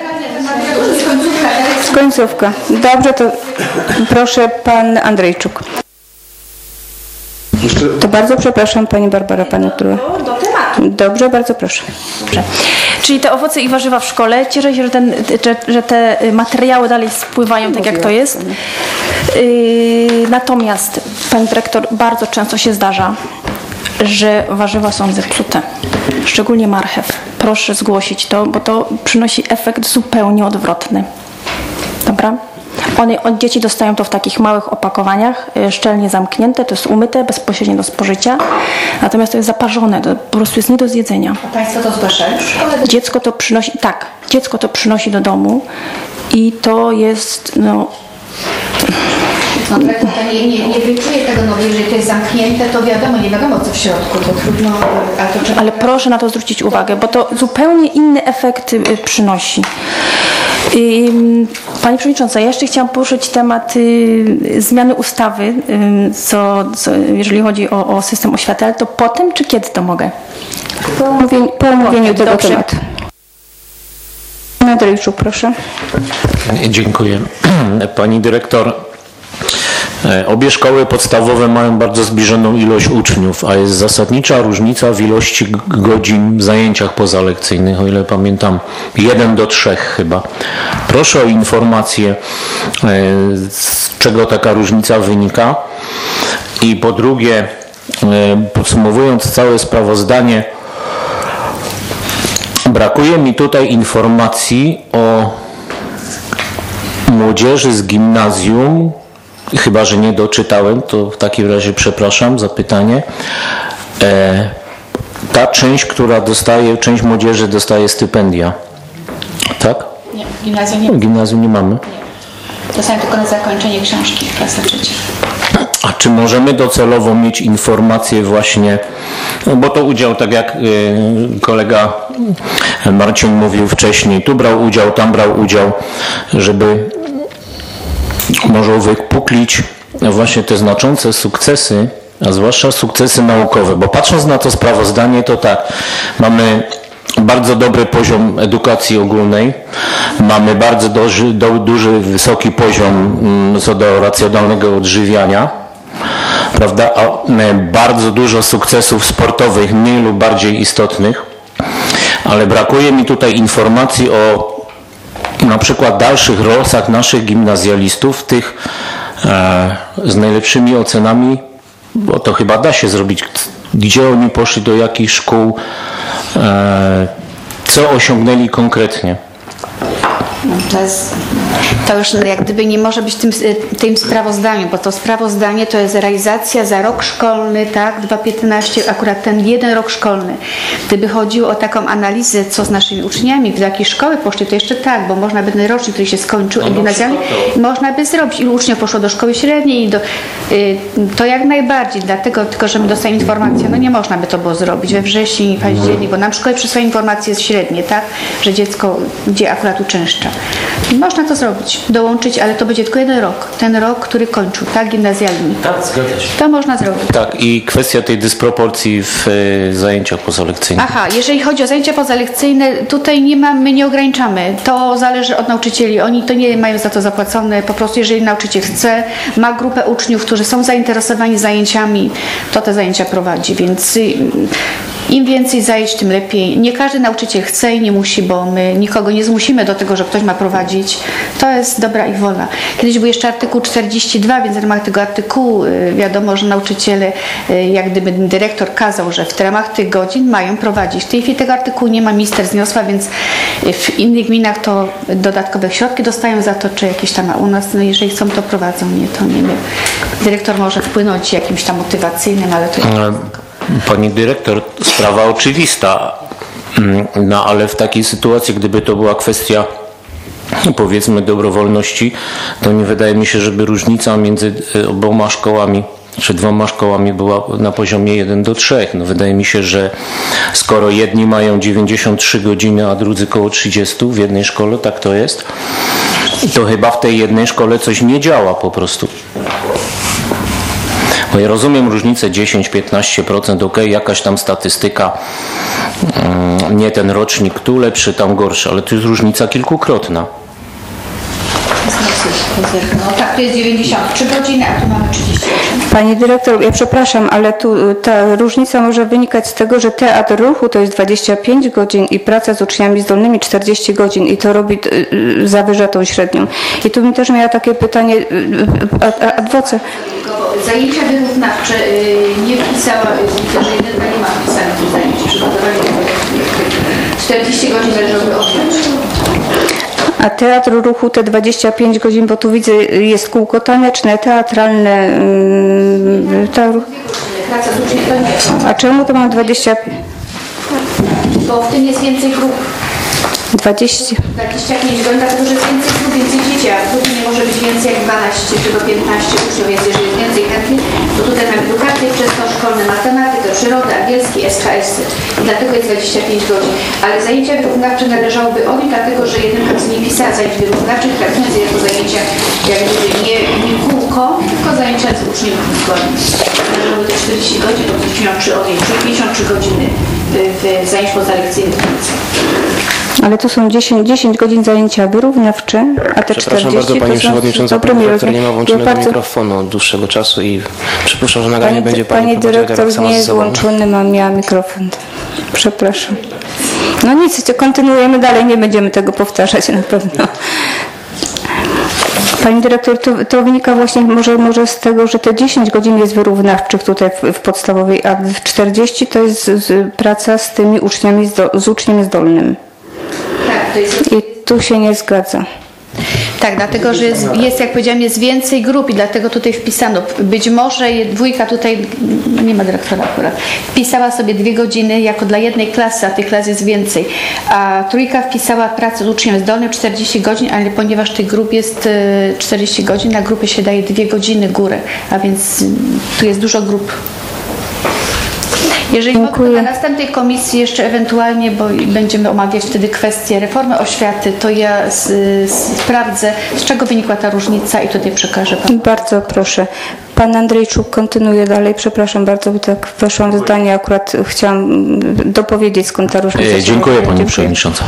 Końcówka. Dobrze, to proszę Pan Andrzejczuk. To bardzo przepraszam, Pani Barbara Panek-Brua.
Do tematu.
Dobrze, bardzo proszę.
Dobrze. Czyli te owoce i warzywa w szkole. Cieszę się, że te materiały dalej spływają tak, jak to jest. Natomiast, Pani Dyrektor, bardzo często się zdarza, że warzywa są zepsute. Szczególnie marchew. Proszę zgłosić to, bo to przynosi efekt zupełnie odwrotny. Dobra? Dzieci dostają to w takich małych opakowaniach, szczelnie zamknięte, to jest umyte bezpośrednio do spożycia, natomiast to jest zaparzone, to po prostu jest nie do zjedzenia.
A Państwo to zgłaszają?
Dziecko to przynosi do domu i to jest,
No to nie wyczuje tego, no jeżeli to jest zamknięte, to nie wiadomo co w środku, to trudno,
ale proszę na to zwrócić uwagę, bo to zupełnie inny efekt przynosi. Pani Przewodnicząca, ja jeszcze chciałam poruszyć temat zmiany ustawy, jeżeli chodzi o system oświaty, ale to potem czy kiedy to mogę?
Po omówieniu tego tematu. Andrzejczuk, proszę.
Dziękuję. Pani Dyrektor, Obie szkoły podstawowe mają bardzo zbliżoną ilość uczniów, a jest zasadnicza różnica w ilości godzin w zajęciach pozalekcyjnych, o ile pamiętam 1 do 3 chyba. Proszę o informację, z czego taka różnica wynika. I po drugie, podsumowując całe sprawozdanie, brakuje mi tutaj informacji o młodzieży z gimnazjum, chyba że nie doczytałem, to w takim razie przepraszam za pytanie. Ta część, która dostaje, część młodzieży dostaje stypendia, tak?
Nie, w gimnazjum nie.
W gimnazjum nie mamy.
Dostają tylko na zakończenie książki klasa 3.
A czy możemy docelowo mieć informacje właśnie, no bo to udział, tak jak kolega Marcin mówił wcześniej, tu brał udział, tam brał udział, żeby może uwypuklić właśnie te znaczące sukcesy, a zwłaszcza sukcesy naukowe, bo patrząc na to sprawozdanie, to tak, mamy bardzo dobry poziom edukacji ogólnej, mamy bardzo duży, wysoki poziom co do racjonalnego odżywiania, prawda, a bardzo dużo sukcesów sportowych, mniej lub bardziej istotnych, ale brakuje mi tutaj informacji o na przykład dalszych losach naszych gimnazjalistów, tych z najlepszymi ocenami, bo to chyba da się zrobić, gdzie oni poszli, do jakich szkół, co osiągnęli konkretnie.
To już jak gdyby nie może być w tym sprawozdaniu, bo to sprawozdanie to jest realizacja za rok szkolny, tak, 2015, akurat ten 1 rok szkolny. Gdyby chodziło o taką analizę, co z naszymi uczniami, w jakiej szkoły poszli, to jeszcze tak, bo można by ten rocznik, który się skończył, gimnazjalny, można by zrobić, ilu uczniów poszło do szkoły średniej, to jak najbardziej, dlatego tylko, że my dostajemy informację, no nie można by to było zrobić we wrześniu, październik, bo nam szkoły przysłają informacje średnie, tak, że dziecko gdzie akurat uczęszcza. Można to zrobić, dołączyć, ale to będzie tylko 1 rok. Ten rok, który kończył, tak, gimnazjalny.
Tak, zgadza się.
To można zrobić.
Tak, i kwestia tej dysproporcji w zajęciach pozalekcyjnych.
Aha, jeżeli chodzi o zajęcia pozalekcyjne, tutaj my nie ograniczamy. To zależy od nauczycieli. Oni to nie mają za to zapłacone. Po prostu jeżeli nauczyciel chce, ma grupę uczniów, którzy są zainteresowani zajęciami, to te zajęcia prowadzi, więc im więcej zajęć, tym lepiej. Nie każdy nauczyciel chce i nie musi, bo my nikogo nie zmusimy do tego, że ktoś ma prowadzić. To jest dobra ich wola. Kiedyś był jeszcze artykuł 42, więc w ramach tego artykułu wiadomo, że nauczyciele, jak gdyby dyrektor kazał, że w ramach tych godzin mają prowadzić. W tej chwili tego artykułu nie ma, minister zniosła, więc w innych gminach to dodatkowe środki dostają za to, czy jakieś tam, a u nas, no jeżeli chcą, to prowadzą. Nie, to nie my. Dyrektor może wpłynąć jakimś tam motywacyjnym, ale to
Pani dyrektor, sprawa oczywista, no ale w takiej sytuacji, gdyby to była kwestia, powiedzmy, dobrowolności, to nie wydaje mi się, żeby różnica między oboma szkołami czy 2 szkołami była na poziomie 1 do 3. No wydaje mi się, że skoro jedni mają 93 godziny, a drudzy koło 30 w jednej szkole, tak to jest, to chyba w tej jednej szkole coś nie działa po prostu. Bo ja rozumiem różnicę 10-15%, ok, jakaś tam statystyka, nie ten rocznik tu lepszy, tam gorszy, ale to jest różnica kilkukrotna.
No tak, to jest 93 godziny, a tu mamy 38.
Pani dyrektor, ja przepraszam, ale tu ta różnica może wynikać z tego, że teatr ruchu to jest 25 godzin i praca z uczniami zdolnymi 40 godzin i to robi, zawyża tą średnią. I tu bym też miała takie pytanie adwoce.
Zajęcia wyrównawcze nie wpisała, że jedynka nie ma wpisanych tych zajęć, przygotowali 40 godzin należałoby odjąć.
A teatr ruchu te 25 godzin, bo tu widzę, jest kółko taneczne, teatralne.
Praca z uczniami to nie.
A czemu to mam 25?
Bo w tym jest więcej grup. 25 godzin, dlatego że jest więcej grup, więcej dzieci, a w grupie nie może być więcej jak 12 czy do 15 uczniów, więc jeżeli jest więcej chętnych, to tutaj mamy edukację wczesnoszkolne, matematykę, przyrodę, angielski, SHS-y. I dlatego jest 25 godzin. Ale zajęcia wyrównawcze należałoby odjąć, dlatego że jedynka z nie pisała zajęć wyrównawczych, traktując je jako zajęcia jak gdyby nie kółko, tylko zajęcia z uczniów zgodnych. Należałoby te 40 godzin, bo ktoś miał odjąć, czyli 53 godziny w zajęć pozalekcyjnych w
Ale to są 10 godzin zajęcia wyrównawcze, a te 40
Przepraszam bardzo, Pani Przewodnicząca, Pani Dyrektor nie ma włączonego mikrofonu od dłuższego czasu i przypuszczam, że nagranie będzie Pani
prowadziła tak samo
nie
jest włączony, miała mikrofon. Przepraszam. No nic, to kontynuujemy dalej, nie będziemy tego powtarzać na pewno. Pani dyrektor, to wynika właśnie może z tego, że te 10 godzin jest wyrównawczych tutaj w podstawowej, a 40 to jest praca z tymi uczniami, z uczniem zdolnym.
Tak, to jest...
I tu się nie zgadza.
Tak, dlatego, że jest, jak powiedziałam, jest więcej grup i dlatego tutaj wpisano. Być może dwójka tutaj, nie ma dyrektora akurat, wpisała sobie 2 godziny jako dla jednej klasy, a tych klas jest więcej. A trójka wpisała pracę z uczniem zdolnym 40 godzin, ale ponieważ tych grup jest 40 godzin, na grupy się daje 2 godziny górę, a więc tu jest dużo grup. Jeżeli mogę, na następnej komisji jeszcze ewentualnie, bo będziemy omawiać wtedy kwestię reformy oświaty, to ja sprawdzę, z czego wynikła ta różnica i tutaj przekażę Panu.
Bardzo proszę. Pan Andrzejczuk kontynuuje dalej. Przepraszam bardzo, bo tak weszłam w zdanie. Akurat chciałam dopowiedzieć, skąd ta różnica.
Dziękuję Pani Przewodnicząca.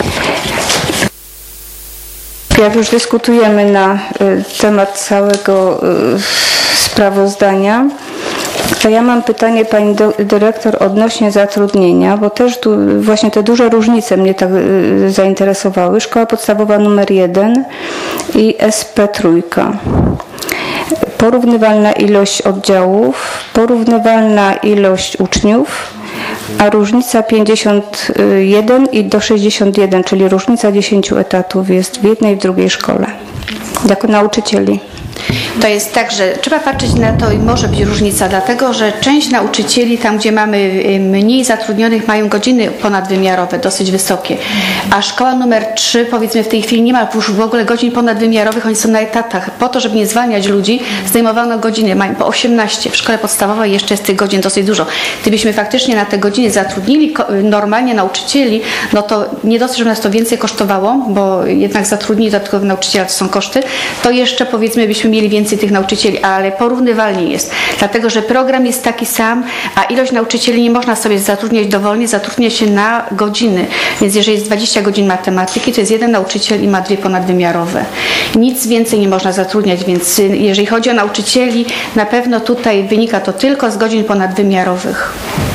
Jak już dyskutujemy na temat całego sprawozdania, to ja mam pytanie Pani Dyrektor odnośnie zatrudnienia, bo też tu właśnie te duże różnice mnie tak zainteresowały. Szkoła podstawowa nr 1 i SP3. Porównywalna ilość oddziałów, porównywalna ilość uczniów, a różnica 51 i do 61, czyli różnica 10 etatów jest w jednej i w drugiej szkole, jako nauczycieli.
To jest tak, że trzeba patrzeć na to i może być różnica, dlatego że część nauczycieli, tam gdzie mamy mniej zatrudnionych, mają godziny ponadwymiarowe, dosyć wysokie. A szkoła numer 3, powiedzmy w tej chwili nie ma już w ogóle godzin ponadwymiarowych, oni są na etatach. Po to, żeby nie zwalniać ludzi, zdejmowano godziny, mają po 18. W szkole podstawowej jeszcze jest tych godzin dosyć dużo. Gdybyśmy faktycznie na te godziny zatrudnili normalnie nauczycieli, no to nie dosyć, żeby nas to więcej kosztowało, bo jednak zatrudnili dodatkowych nauczycieli, to są koszty, to jeszcze powiedzmy byśmy mieli więcej tych nauczycieli, ale porównywalnie jest. Dlatego, że program jest taki sam, a ilość nauczycieli nie można sobie zatrudniać dowolnie, zatrudnia się na godziny. Więc jeżeli jest 20 godzin matematyki, to jest 1 nauczyciel i ma 2 ponadwymiarowe. Nic więcej nie można zatrudniać, więc jeżeli chodzi o nauczycieli, na pewno tutaj wynika to tylko z godzin ponadwymiarowych.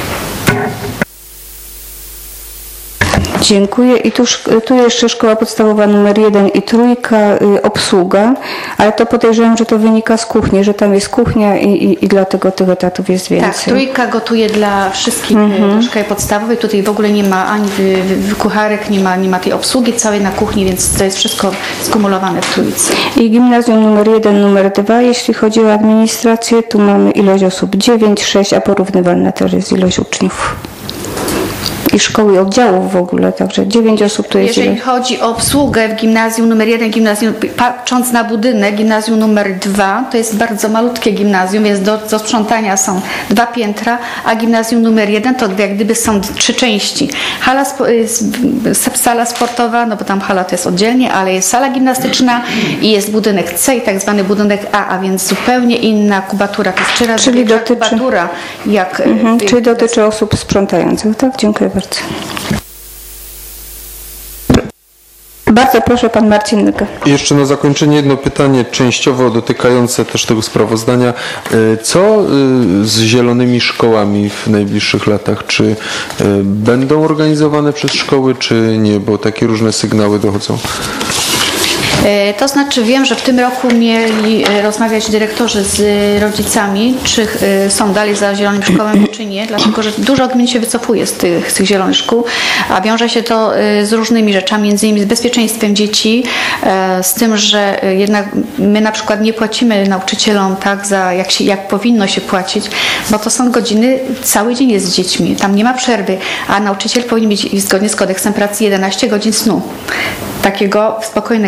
Dziękuję. I tu jeszcze szkoła podstawowa nr 1 i 3, obsługa, ale to podejrzewam, że to wynika z kuchni, że tam jest kuchnia i dlatego tych etatów jest więcej.
Tak, 3 gotuje dla wszystkich do szkoły podstawowej. Tutaj w ogóle nie ma ani kucharek, nie ma tej obsługi całej na kuchni, więc to jest wszystko skumulowane w 3.
I gimnazjum nr 1, nr 2, jeśli chodzi o administrację, tu mamy ilość osób 9, 6, a porównywalna też jest ilość uczniów. I szkoły oddziałów w ogóle, także 9 osób to jest.
Jeżeli chodzi o obsługę w gimnazjum nr 1, patrząc na budynek, gimnazjum nr 2, to jest bardzo malutkie gimnazjum, więc do sprzątania są 2 piętra, a gimnazjum nr 1 to jak gdyby są 3 części. Sala sportowa, no bo tam hala to jest oddzielnie, ale jest sala gimnastyczna i jest budynek C i tak zwany budynek A więc zupełnie inna kubatura. To jest 3 razy większa kubatura.
Czyli dotyczy osób sprzątających, tak? Dziękuję bardzo. Bardzo proszę, pan Marcin Nyka.
Jeszcze na zakończenie jedno pytanie częściowo dotykające też tego sprawozdania. Co z zielonymi szkołami w najbliższych latach? Czy będą organizowane przez szkoły, czy nie? Bo takie różne sygnały dochodzą.
To znaczy wiem, że w tym roku mieli rozmawiać dyrektorzy z rodzicami, czy są dalej za zielonym szkołami, czy nie, dlatego że dużo gmin się wycofuje z tych zielonych szkół, a wiąże się to z różnymi rzeczami, między innymi z bezpieczeństwem dzieci, z tym, że jednak my na przykład nie płacimy nauczycielom tak jak powinno się płacić, bo to są godziny, cały dzień jest z dziećmi, tam nie ma przerwy, a nauczyciel powinien mieć zgodnie z kodeksem pracy 11 godzin snu, takiego spokojnego.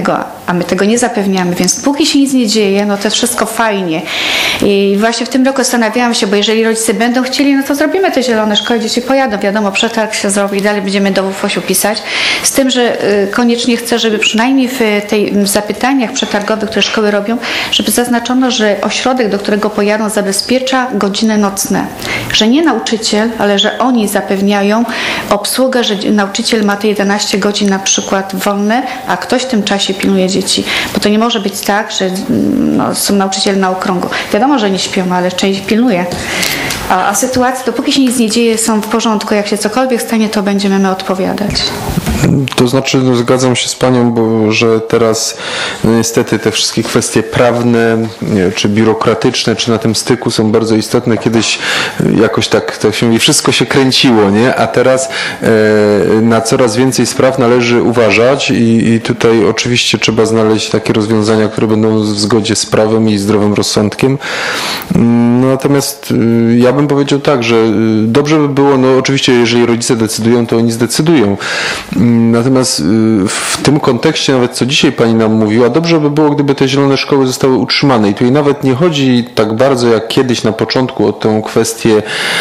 a my tego nie zapewniamy, więc póki się nic nie dzieje, no to jest wszystko fajnie. I właśnie w tym roku zastanawiałam się, bo jeżeli rodzice będą chcieli, no to zrobimy te zielone szkoły, dzieci pojadą, wiadomo, przetarg się zrobi i dalej będziemy do WFOŚ-u pisać. Z tym, że koniecznie chcę, żeby przynajmniej w tych zapytaniach przetargowych, które szkoły robią, żeby zaznaczono, że ośrodek, do którego pojadą, zabezpiecza godziny nocne. Że nie nauczyciel, ale że oni zapewniają obsługę, że nauczyciel ma te 11 godzin na przykład wolne, a ktoś w tym czasie pilnuje dzieci. Bo to nie może być tak, że są nauczyciele na okrągło. Wiadomo, że nie śpią, ale część pilnuje. A sytuacje, dopóki się nic nie dzieje, są w porządku. Jak się cokolwiek stanie, to będziemy my odpowiadać.
To znaczy, zgadzam się z Panią, bo że teraz niestety te wszystkie kwestie prawne, czy biurokratyczne, czy na tym styku są bardzo istotne. Kiedyś jakoś tak się mówi, wszystko się kręciło, nie? A teraz na coraz więcej spraw należy uważać i tutaj oczywiście trzeba znaleźć takie rozwiązania, które będą w zgodzie z prawem i zdrowym rozsądkiem. Natomiast ja bym powiedział tak, że dobrze by było, no oczywiście jeżeli rodzice decydują, to oni zdecydują. Natomiast w tym kontekście, nawet co dzisiaj Pani nam mówiła, dobrze by było, gdyby te zielone szkoły zostały utrzymane. I tutaj nawet nie chodzi tak bardzo jak kiedyś na początku o tę kwestię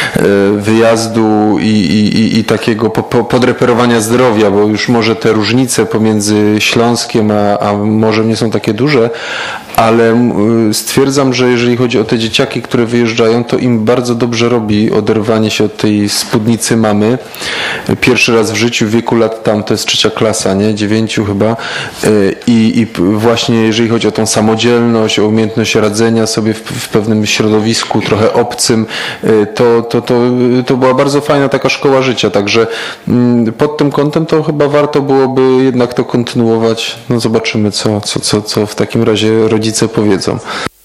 wyjazdu i takiego podreperowania zdrowia, bo już może te różnice pomiędzy Śląskiem a morzem nie są takie duże, ale stwierdzam, że jeżeli chodzi o te dzieciaki, które wyjeżdżają, to im bardzo dobrze robi oderwanie się od tej spódnicy mamy. Pierwszy raz w życiu, w wieku lat tam, to jest 3. klasa, nie? 9 chyba. I właśnie jeżeli chodzi o tą samodzielność, o umiejętność radzenia sobie w pewnym środowisku, trochę obcym, to była bardzo fajna taka szkoła życia. Także pod tym kątem to chyba warto byłoby jednak to kontynuować. No zobaczymy, co w takim razie rodzice powiedzą.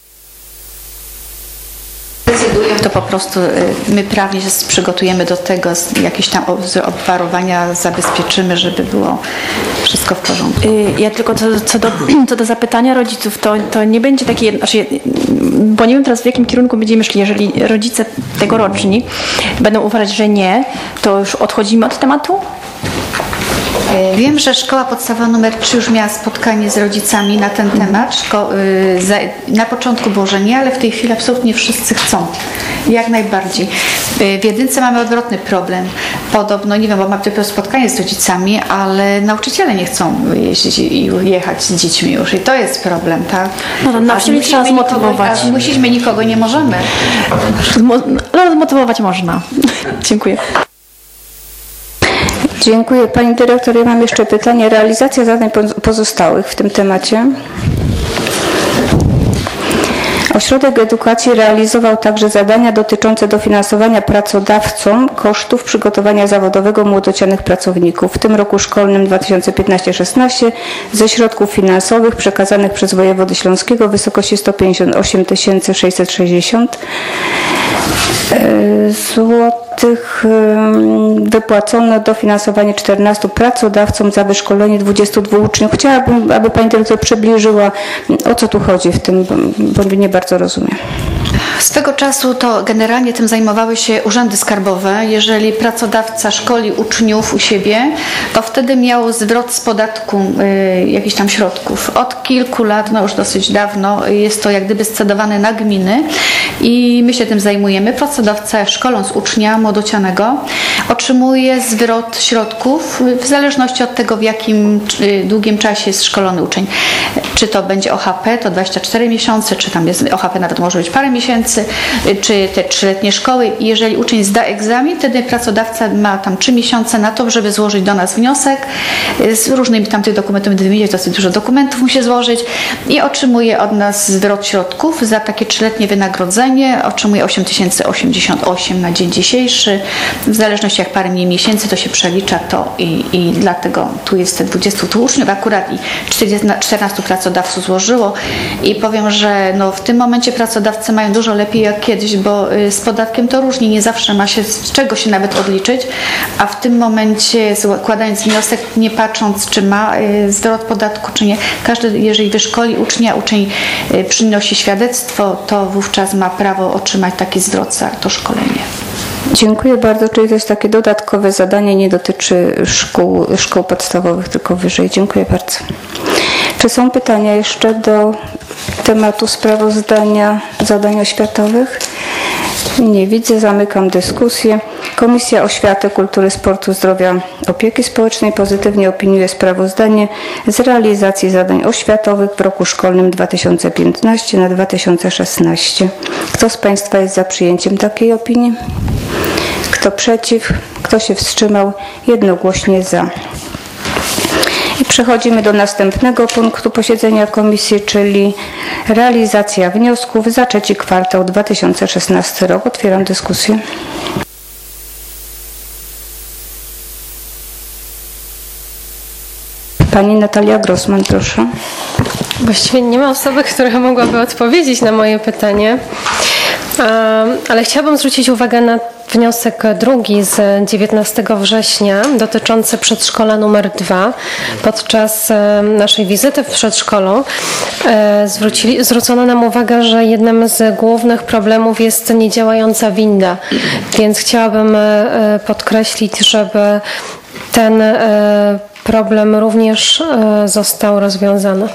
To po prostu my prawnie się przygotujemy do tego, jakieś tam obwarowania zabezpieczymy, żeby było wszystko w porządku.
Ja tylko co do zapytania rodziców, to nie będzie takie, bo nie wiem teraz w jakim kierunku będziemy szli. Jeżeli rodzice tegoroczni będą uważać, że nie, to już odchodzimy od tematu?
Wiem, że szkoła podstawowa nr 3 już miała spotkanie z rodzicami na ten temat. Na początku było, że nie, ale w tej chwili absolutnie wszyscy chcą. Jak najbardziej. W Jedynce mamy odwrotny problem. Podobno, nie wiem, bo mamy dopiero spotkanie z rodzicami, ale nauczyciele nie chcą jeździć i jechać z dziećmi już. I to jest problem, tak?
No to nauczycieli trzeba zmotywować.
Musimy nikogo, nie możemy.
Ale zmotywować można. Dziękuję.
Dziękuję Pani Dyrektor. Ja mam jeszcze pytanie. Realizacja zadań pozostałych w tym temacie. Ośrodek Edukacji realizował także zadania dotyczące dofinansowania pracodawcom kosztów przygotowania zawodowego młodocianych pracowników. W tym roku szkolnym 2015-16 ze środków finansowych przekazanych przez wojewodę śląskiego w wysokości 158 660 złotych wypłacono dofinansowanie 14 pracodawcom za wyszkolenie 22 uczniów. Chciałabym, aby Pani Dyrektor przybliżyła, o co tu chodzi w tym, bo nie bardzo rozumiem.
Swego czasu to generalnie tym zajmowały się urzędy skarbowe. Jeżeli pracodawca szkoli uczniów u siebie, to wtedy miał zwrot z podatku jakichś tam środków. Od kilku lat, no już dosyć dawno, jest to jak gdyby scedowane na gminy i my się tym zajmujemy. Pracodawca szkoląc ucznia młodocianego otrzymuje zwrot środków w zależności od tego, w jakim długim czasie jest szkolony uczeń. Czy to będzie OHP, to 24 miesiące, czy tam jest OHP nawet może być parę miesięcy, czy te 3-letnie szkoły. Jeżeli uczeń zda egzamin, wtedy pracodawca ma tam 3 miesiące na to, żeby złożyć do nas wniosek z różnymi tam tych dokumentami, wymienić dosyć dużo dokumentów musi złożyć i otrzymuje od nas zwrot środków za takie 3-letnie wynagrodzenie. Otrzymuje 8088 na dzień dzisiejszy. W zależności jak parę mniej miesięcy to się przelicza to i dlatego tu jest te 20 uczniów akurat i 14 pracodawców złożyło i powiem, że no w tym momencie pracodawcy mają dużo lepiej jak kiedyś, bo z podatkiem to różnie, nie zawsze ma się z czego się nawet odliczyć, a w tym momencie składając wniosek, nie patrząc czy ma zwrot podatku czy nie, każdy jeżeli wyszkoli ucznia, uczeń przynosi świadectwo, to wówczas ma prawo otrzymać taki zwrot za to szkolenie.
Dziękuję bardzo. Czyli to jest takie dodatkowe zadanie, nie dotyczy szkół podstawowych, tylko wyżej. Dziękuję bardzo. Czy są pytania jeszcze do tematu sprawozdania zadań oświatowych? Nie widzę. Zamykam dyskusję. Komisja Oświaty, Kultury, Sportu, Zdrowia, Opieki Społecznej pozytywnie opiniuje sprawozdanie z realizacji zadań oświatowych w roku szkolnym 2015 na 2016. Kto z Państwa jest za przyjęciem takiej opinii? Kto przeciw? Kto się wstrzymał? Jednogłośnie za. I przechodzimy do następnego punktu posiedzenia komisji, czyli realizacja wniosków za trzeci kwartał 2016 rok. Otwieram dyskusję. Pani Natalia Grossman, proszę.
Właściwie nie ma osoby, która mogłaby odpowiedzieć na moje pytanie, ale chciałabym zwrócić uwagę na wniosek drugi z 19 września dotyczący przedszkola numer 2. Podczas naszej wizyty w przedszkolu zwrócono nam uwagę, że jednym z głównych problemów jest niedziałająca winda, więc chciałabym podkreślić, żeby ten problem również został rozwiązany.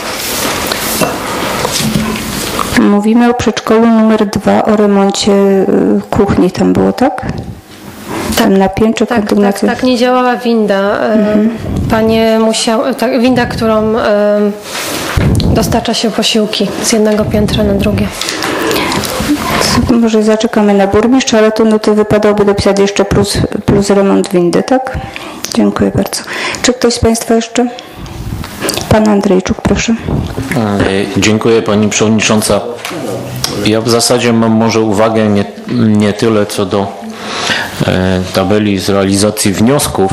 Mówimy o przedszkolu numer 2, o remoncie kuchni tam było, tak? Tam na piętrze kondygnacji.
Tak, nie działała winda. Panie musiały, winda, którą dostarcza się posiłki z jednego piętra na drugie.
Może zaczekamy na burmistrza, ale to wypadałoby dopisać jeszcze plus remont windy, tak? Dziękuję bardzo. Czy ktoś z Państwa jeszcze? Pan Andrzejczuk, proszę.
Dziękuję Pani Przewodnicząca. Ja w zasadzie mam może uwagę nie tyle co do tabeli z realizacji wniosków.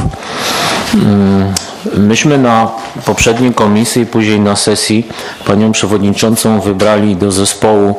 Myśmy na poprzedniej komisji i później na sesji Panią Przewodniczącą wybrali do zespołu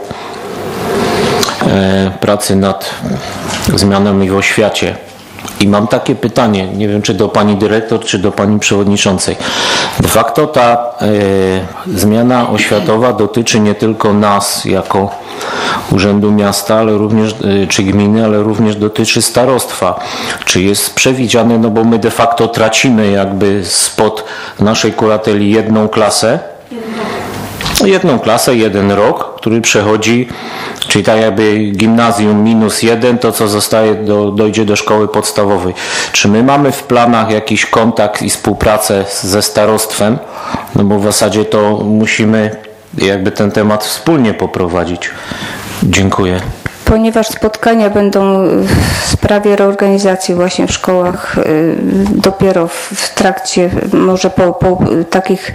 pracy nad zmianami w oświacie. I mam takie pytanie, nie wiem czy do Pani Dyrektor, czy do Pani Przewodniczącej. De facto ta zmiana oświatowa dotyczy nie tylko nas jako Urzędu Miasta, ale również, czy gminy, ale również dotyczy starostwa. Czy jest przewidziane, no bo my de facto tracimy jakby spod naszej kurateli jedną klasę, jeden rok, który przechodzi, czyli tak jakby gimnazjum -1, to co zostaje, dojdzie do szkoły podstawowej. Czy my mamy w planach jakiś kontakt i współpracę ze starostwem? No bo w zasadzie to musimy jakby ten temat wspólnie poprowadzić. Dziękuję.
Ponieważ spotkania będą w sprawie reorganizacji właśnie w szkołach dopiero w trakcie, może po takich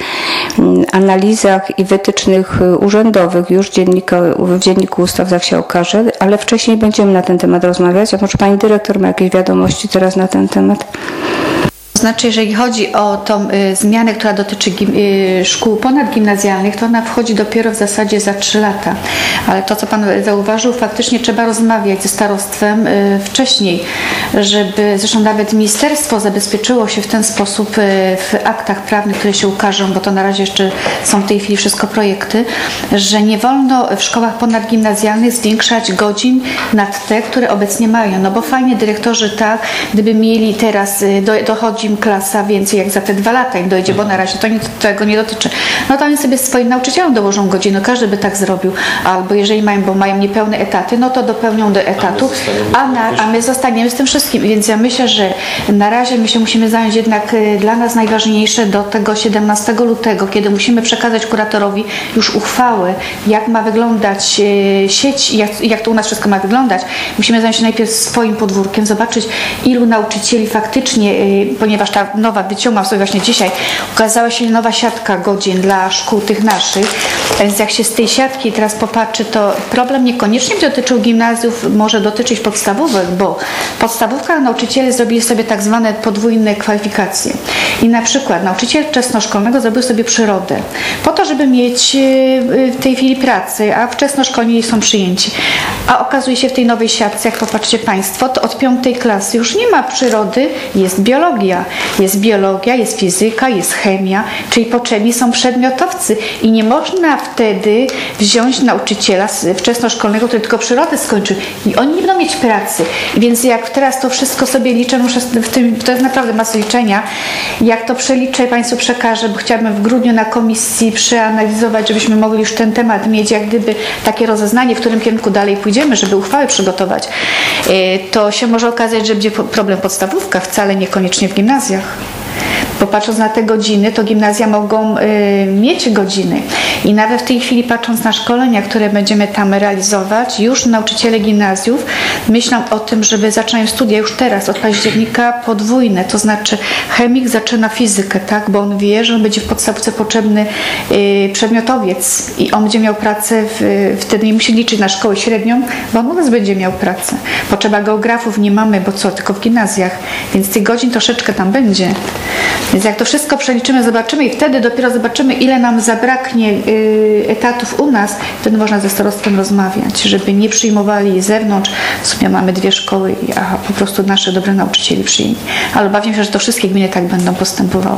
analizach i wytycznych urzędowych już w Dzienniku Ustaw się okaże, ale wcześniej będziemy na ten temat rozmawiać. A może Pani Dyrektor ma jakieś wiadomości teraz na ten temat?
To znaczy, jeżeli chodzi o tą zmianę, która dotyczy szkół ponadgimnazjalnych, to ona wchodzi dopiero w zasadzie za 3 lata. Ale to, co Pan zauważył, faktycznie trzeba rozmawiać ze starostwem wcześniej, żeby, zresztą nawet ministerstwo zabezpieczyło się w ten sposób w aktach prawnych, które się ukażą, bo to na razie jeszcze są w tej chwili wszystko projekty, że nie wolno w szkołach ponadgimnazjalnych zwiększać godzin nad te, które obecnie mają. No bo fajnie dyrektorzy tak, gdyby mieli teraz, dochodzi im klasa więcej jak za te 2 lata im dojdzie, bo na razie to tego nie dotyczy. No to oni sobie swoim nauczycielom dołożą godziny, każdy by tak zrobił. Albo jeżeli mają niepełne etaty, no to dopełnią do etatu, a my zostaniemy z tym wszystkim. Więc ja myślę, że na razie my się musimy zająć jednak dla nas najważniejsze do tego 17 lutego, kiedy musimy przekazać kuratorowi już uchwałę, jak ma wyglądać sieć i jak to u nas wszystko ma wyglądać. Musimy zająć się najpierw swoim podwórkiem, zobaczyć ilu nauczycieli faktycznie, ponieważ ta nowa, wyciągam sobie właśnie dzisiaj, ukazała się nowa siatka godzin dla szkół tych naszych, więc jak się z tej siatki teraz popatrzy, to problem niekoniecznie dotyczył gimnazjów, może dotyczyć podstawówek, bo w podstawówkach nauczyciele zrobili sobie tak zwane podwójne kwalifikacje. I na przykład nauczyciel wczesnoszkolnego zrobił sobie przyrodę, po to, żeby mieć w tej chwili pracę, a wczesnoszkolni są przyjęci. A okazuje się w tej nowej siatce, jak popatrzcie Państwo, to od 5. klasy już nie ma przyrody, jest biologia. studia. Jest biologia, jest fizyka, jest chemia, czyli potrzebni są przedmiotowcy i nie można wtedy wziąć nauczyciela wczesnoszkolnego, który tylko przyrodę skończył i oni nie będą mieć pracy. Więc jak teraz to wszystko sobie liczę, muszę to jest naprawdę masa liczenia, jak to przeliczę, Państwu przekażę, bo chciałabym w grudniu na komisji przeanalizować, żebyśmy mogli już ten temat mieć jak gdyby takie rozeznanie, w którym kierunku dalej pójdziemy, żeby uchwałę przygotować, to się może okazać, że będzie problem w podstawówkach, wcale niekoniecznie w gimnazjach. Bo patrząc na te godziny, to gimnazja mogą mieć godziny. I nawet w tej chwili patrząc na szkolenia, które będziemy tam realizować, już nauczyciele gimnazjów myślą o tym, żeby zaczynają studia już teraz, od października podwójne. To znaczy chemik zaczyna fizykę, tak? Bo on wie, że będzie w podstawce potrzebny przedmiotowiec i on będzie miał pracę, wtedy nie musi liczyć na szkołę średnią, bo on u nas będzie miał pracę. Potrzeba geografów nie mamy, bo co, tylko w gimnazjach. Więc tych godzin troszeczkę tam będzie. Więc jak to wszystko przeliczymy, zobaczymy i wtedy dopiero zobaczymy, ile nam zabraknie etatów u nas, wtedy można ze starostwem rozmawiać, żeby nie przyjmowali z zewnątrz. W sumie mamy 2 szkoły, a po prostu naszych dobrych nauczycieli przyjęli. Ale obawiam się, że to wszystkie gminy tak będą postępowały.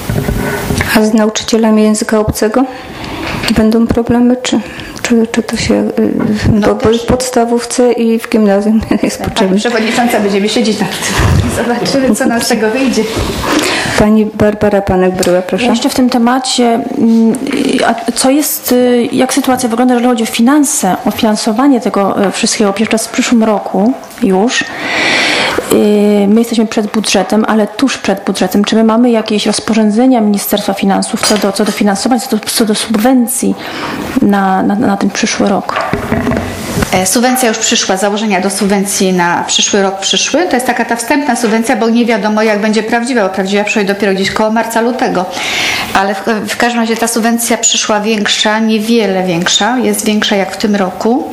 A z nauczycielami języka obcego będą problemy, czy to się, bo i w podstawówce i w gimnazjum jest potrzebne.
Pani przewodnicząca, będziemy siedzieć nad tym. Zobaczymy, co nam z tego wyjdzie.
Pani Barbara Panek-Bryła, proszę.
Jeszcze w tym temacie, co jest, jak sytuacja wygląda, jeżeli chodzi o finanse, o finansowanie tego wszystkiego, w przyszłym roku już. My jesteśmy przed budżetem, ale tuż przed budżetem. Czy my mamy jakieś rozporządzenia Ministerstwa Finansów co do finansowania, co do subwencji na ten przyszły rok?
Subwencja już przyszła, założenia do subwencji na przyszły rok przyszły. To jest taka ta wstępna subwencja, bo nie wiadomo jak będzie prawdziwa, bo prawdziwa przyjdzie dopiero gdzieś koło marca, lutego. Ale w każdym razie ta subwencja przyszła większa, niewiele większa, jest większa jak w tym roku.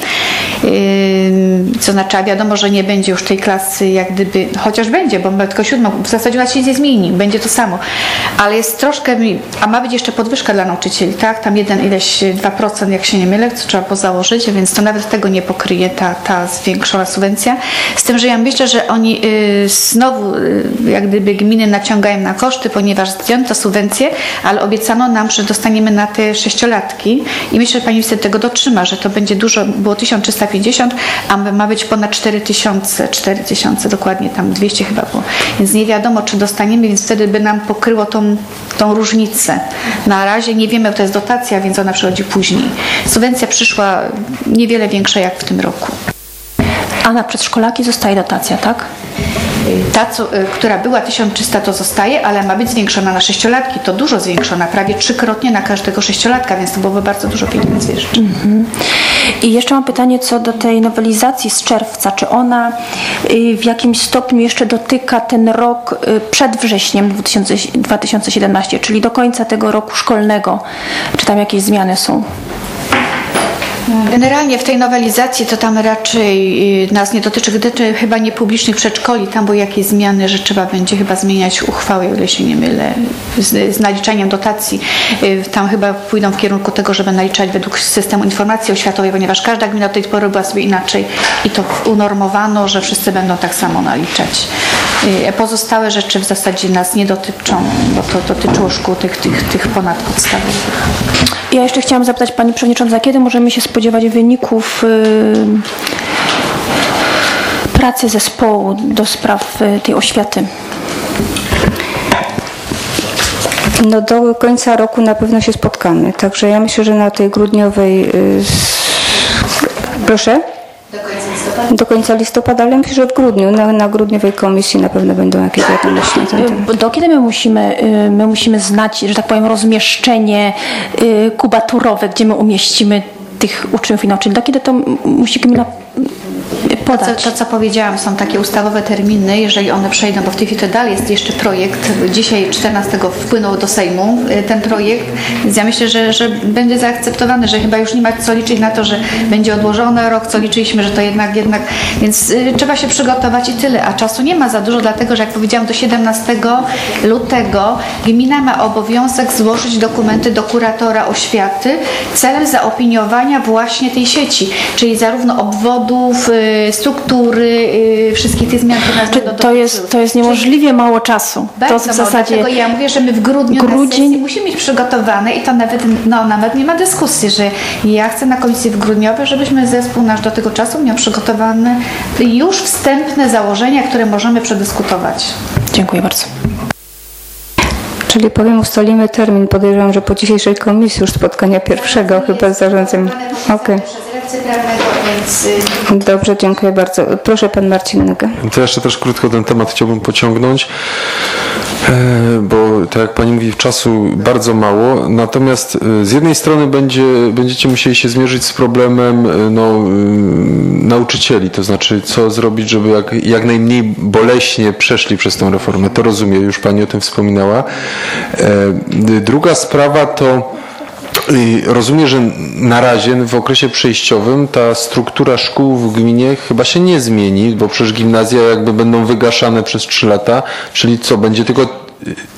Co znaczy, a wiadomo, że nie będzie już tej klasy jak gdyby, chociaż będzie, bo mamy tylko 7, w zasadzie u nas się nic nie zmieni, będzie to samo. Ale jest troszkę, a ma być jeszcze podwyżka dla nauczycieli, tak? Tam 2% jak się nie mylę, co trzeba założyć, więc to nawet tego nie pokryje ta zwiększona subwencja. Z tym, że ja myślę, że oni znowu jak gdyby gminy naciągają na koszty, ponieważ zdjęto subwencję, ale obiecano nam, że dostaniemy na te 6-latki i myślę, że pani minister tego dotrzyma, że to będzie dużo, było 1350, a ma być ponad 4000 dokładnie, tam 200 chyba było. Więc nie wiadomo, czy dostaniemy, więc wtedy by nam pokryło tą różnicę. Na razie nie wiemy, bo to jest dotacja, więc ona przychodzi później. Subwencja przyszła niewiele większa jak w tym roku.
A na przedszkolaki zostaje dotacja, tak?
Ta, która była 1300, to zostaje, ale ma być zwiększona na 6-latki. To dużo zwiększona, prawie 3-krotnie na każdego 6-latka, więc to byłoby bardzo dużo pieniędzy jeszcze.
I jeszcze mam pytanie co do tej nowelizacji z czerwca. Czy ona w jakimś stopniu jeszcze dotyka ten rok przed wrześniem 2017, czyli do końca tego roku szkolnego? Czy tam jakieś zmiany są?
Generalnie w tej nowelizacji to tam raczej nas nie dotyczy chyba niepublicznych przedszkoli, tam były jakieś zmiany, że trzeba będzie chyba zmieniać uchwałę, o ile się nie mylę, z naliczaniem dotacji. Tam chyba pójdą w kierunku tego, żeby naliczać według systemu informacji oświatowej, ponieważ każda gmina do tej pory była sobie inaczej i to unormowano, że wszyscy będą tak samo naliczać. Pozostałe rzeczy w zasadzie nas nie dotyczą, bo to dotyczyło szkół tych ponadpodstawowych.
Ja jeszcze chciałam zapytać Pani Przewodnicząca, kiedy możemy się spodziewać wyników pracy zespołu do spraw tej oświaty?
No do końca roku na pewno się spotkamy, także ja myślę, że na tej grudniowej... Proszę? Do końca listopada, ale myślę, że w grudniu, na grudniowej komisji na pewno będą jakieś wiadomości na ten temat.
Do kiedy my musimy znać, że tak powiem, rozmieszczenie kubaturowe, gdzie my umieścimy tych uczniów i nauczycieli? Do kiedy to musi gmina podać?
To, co powiedziałam, są takie ustawowe terminy, jeżeli one przejdą, bo w tej chwili to dalej jest jeszcze projekt. Dzisiaj 14 wpłynął do Sejmu ten projekt, więc ja myślę, że będzie zaakceptowany, że chyba już nie ma co liczyć na to, że będzie odłożone rok, co liczyliśmy, że to jednak, więc trzeba się przygotować i tyle, a czasu nie ma za dużo, dlatego, że jak powiedziałam, do 17 lutego gmina ma obowiązek złożyć dokumenty do kuratora oświaty celem zaopiniowania właśnie tej sieci, czyli zarówno obwodów, struktury, wszystkich tych zmian, które
to jest niemożliwie mało czasu.
Bardzo to w zasadzie dlatego ja mówię, że my w grudniu na sesji musimy być przygotowane i to nawet nie ma dyskusji, że ja chcę na komisji grudniowej, żebyśmy zespół nasz do tego czasu miał przygotowane już wstępne założenia, które możemy przedyskutować.
Dziękuję bardzo.
Czyli powiem, ustalimy termin. Podejrzewam, że po dzisiejszej komisji już spotkania pierwszego chyba z zarządzeniem. Okej. Dobrze, dziękuję bardzo. Proszę pan Marcin Nyga.
To jeszcze też krótko ten temat chciałbym pociągnąć, bo tak jak pani mówi, czasu bardzo mało, natomiast z jednej strony będziecie musieli się zmierzyć z problemem nauczycieli, to znaczy co zrobić, żeby jak najmniej boleśnie przeszli przez tę reformę. To rozumiem, już pani o tym wspominała. Druga sprawa to rozumiem, że na razie w okresie przejściowym ta struktura szkół w gminie chyba się nie zmieni, bo przecież gimnazja jakby będą wygaszane przez 3 lata, czyli co, będzie tylko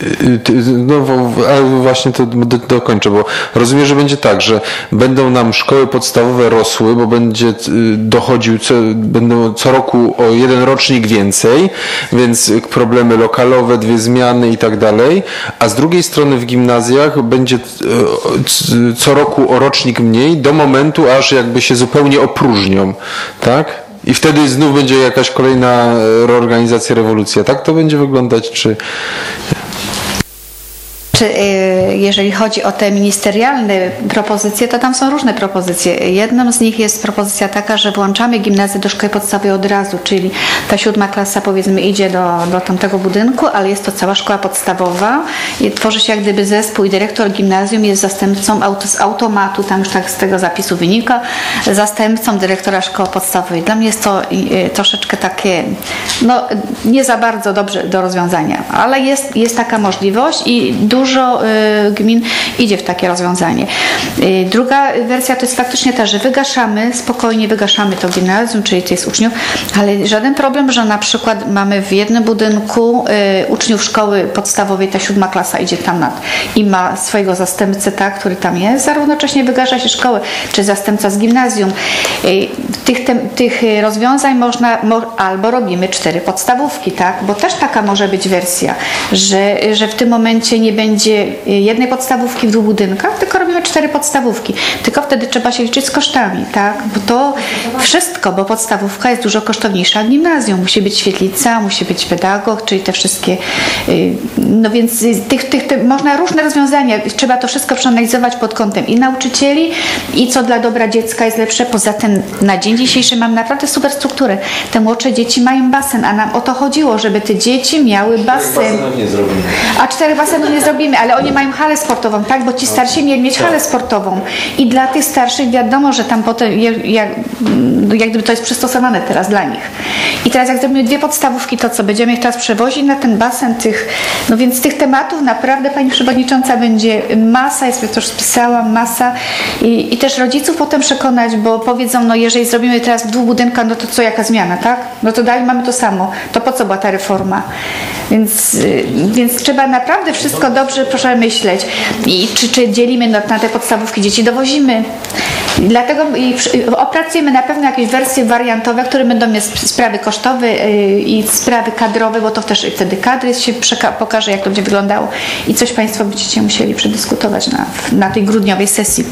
właśnie to dokończę, bo rozumiem, że będzie tak, że będą nam szkoły podstawowe rosły, bo będzie dochodził, będą co roku o 1 rocznik więcej, więc problemy lokalowe, 2 zmiany i tak dalej, a z drugiej strony w gimnazjach będzie co roku o rocznik mniej, do momentu, aż jakby się zupełnie opróżnią, tak? I wtedy znów będzie jakaś kolejna reorganizacja, rewolucja. Tak to będzie wyglądać, czy...
Jeżeli chodzi o te ministerialne propozycje, to tam są różne propozycje. Jedną z nich jest propozycja taka, że włączamy gimnazję do szkoły podstawowej od razu, czyli ta 7. klasa powiedzmy idzie do tamtego budynku, ale jest to cała szkoła podstawowa i tworzy się jak gdyby zespół i dyrektor gimnazjum jest zastępcą z automatu, tam już tak z tego zapisu wynika, zastępcą dyrektora szkoły podstawowej. Dla mnie jest to troszeczkę takie, nie za bardzo dobrze do rozwiązania, ale jest taka możliwość i dużo gmin idzie w takie rozwiązanie. Druga wersja to jest faktycznie ta, że spokojnie wygaszamy to gimnazjum, czyli to jest uczniów, ale żaden problem, że na przykład mamy w jednym budynku uczniów szkoły podstawowej, ta 7. klasa idzie tam i ma swojego zastępcę, który tam jest, a równocześnie wygasza się szkołę, czy zastępca z gimnazjum. Tych rozwiązań albo robimy 4 podstawówki, bo też taka może być wersja, że w tym momencie nie będzie jednej podstawówki w 2 budynkach, tylko robimy 4 podstawówki. Tylko wtedy trzeba się liczyć z kosztami, bo to wszystko, bo podstawówka jest dużo kosztowniejsza od gimnazjum. Musi być świetlica, musi być pedagog, czyli te wszystkie, więc można różne rozwiązania, trzeba to wszystko przeanalizować pod kątem i nauczycieli, i co dla dobra dziecka jest lepsze. Poza tym na dzień dzisiejszy mam naprawdę super strukturę. Te młodsze dzieci mają basen, a nam o to chodziło, żeby te dzieci miały basen. A 4 basenów nie zrobimy, ale oni mają halę sportową, bo ci starsi mieli mieć halę sportową. I dla tych starszych wiadomo, że tam potem jak gdyby to jest przystosowane teraz dla nich. I teraz jak zrobimy 2 podstawówki, to co? Będziemy ich teraz przewozić na ten basen więc tych tematów naprawdę Pani Przewodnicząca będzie masa, ja sobie to już spisałam, masa i też rodziców potem przekonać, bo powiedzą, jeżeli zrobimy teraz w 2 budynkach, to co, jaka zmiana, tak? To dalej mamy to samo. To po co była ta reforma? Więc trzeba naprawdę wszystko dobrze proszę myśleć. I czy dzielimy na te podstawówki, dzieci dowozimy. Dlatego opracujemy na pewno jakieś wersje wariantowe, które będą mieć sprawy kosztowe i sprawy kadrowe, bo to też wtedy kadry się pokaże, jak to będzie wyglądało i coś Państwo będziecie musieli przedyskutować na tej grudniowej sesji.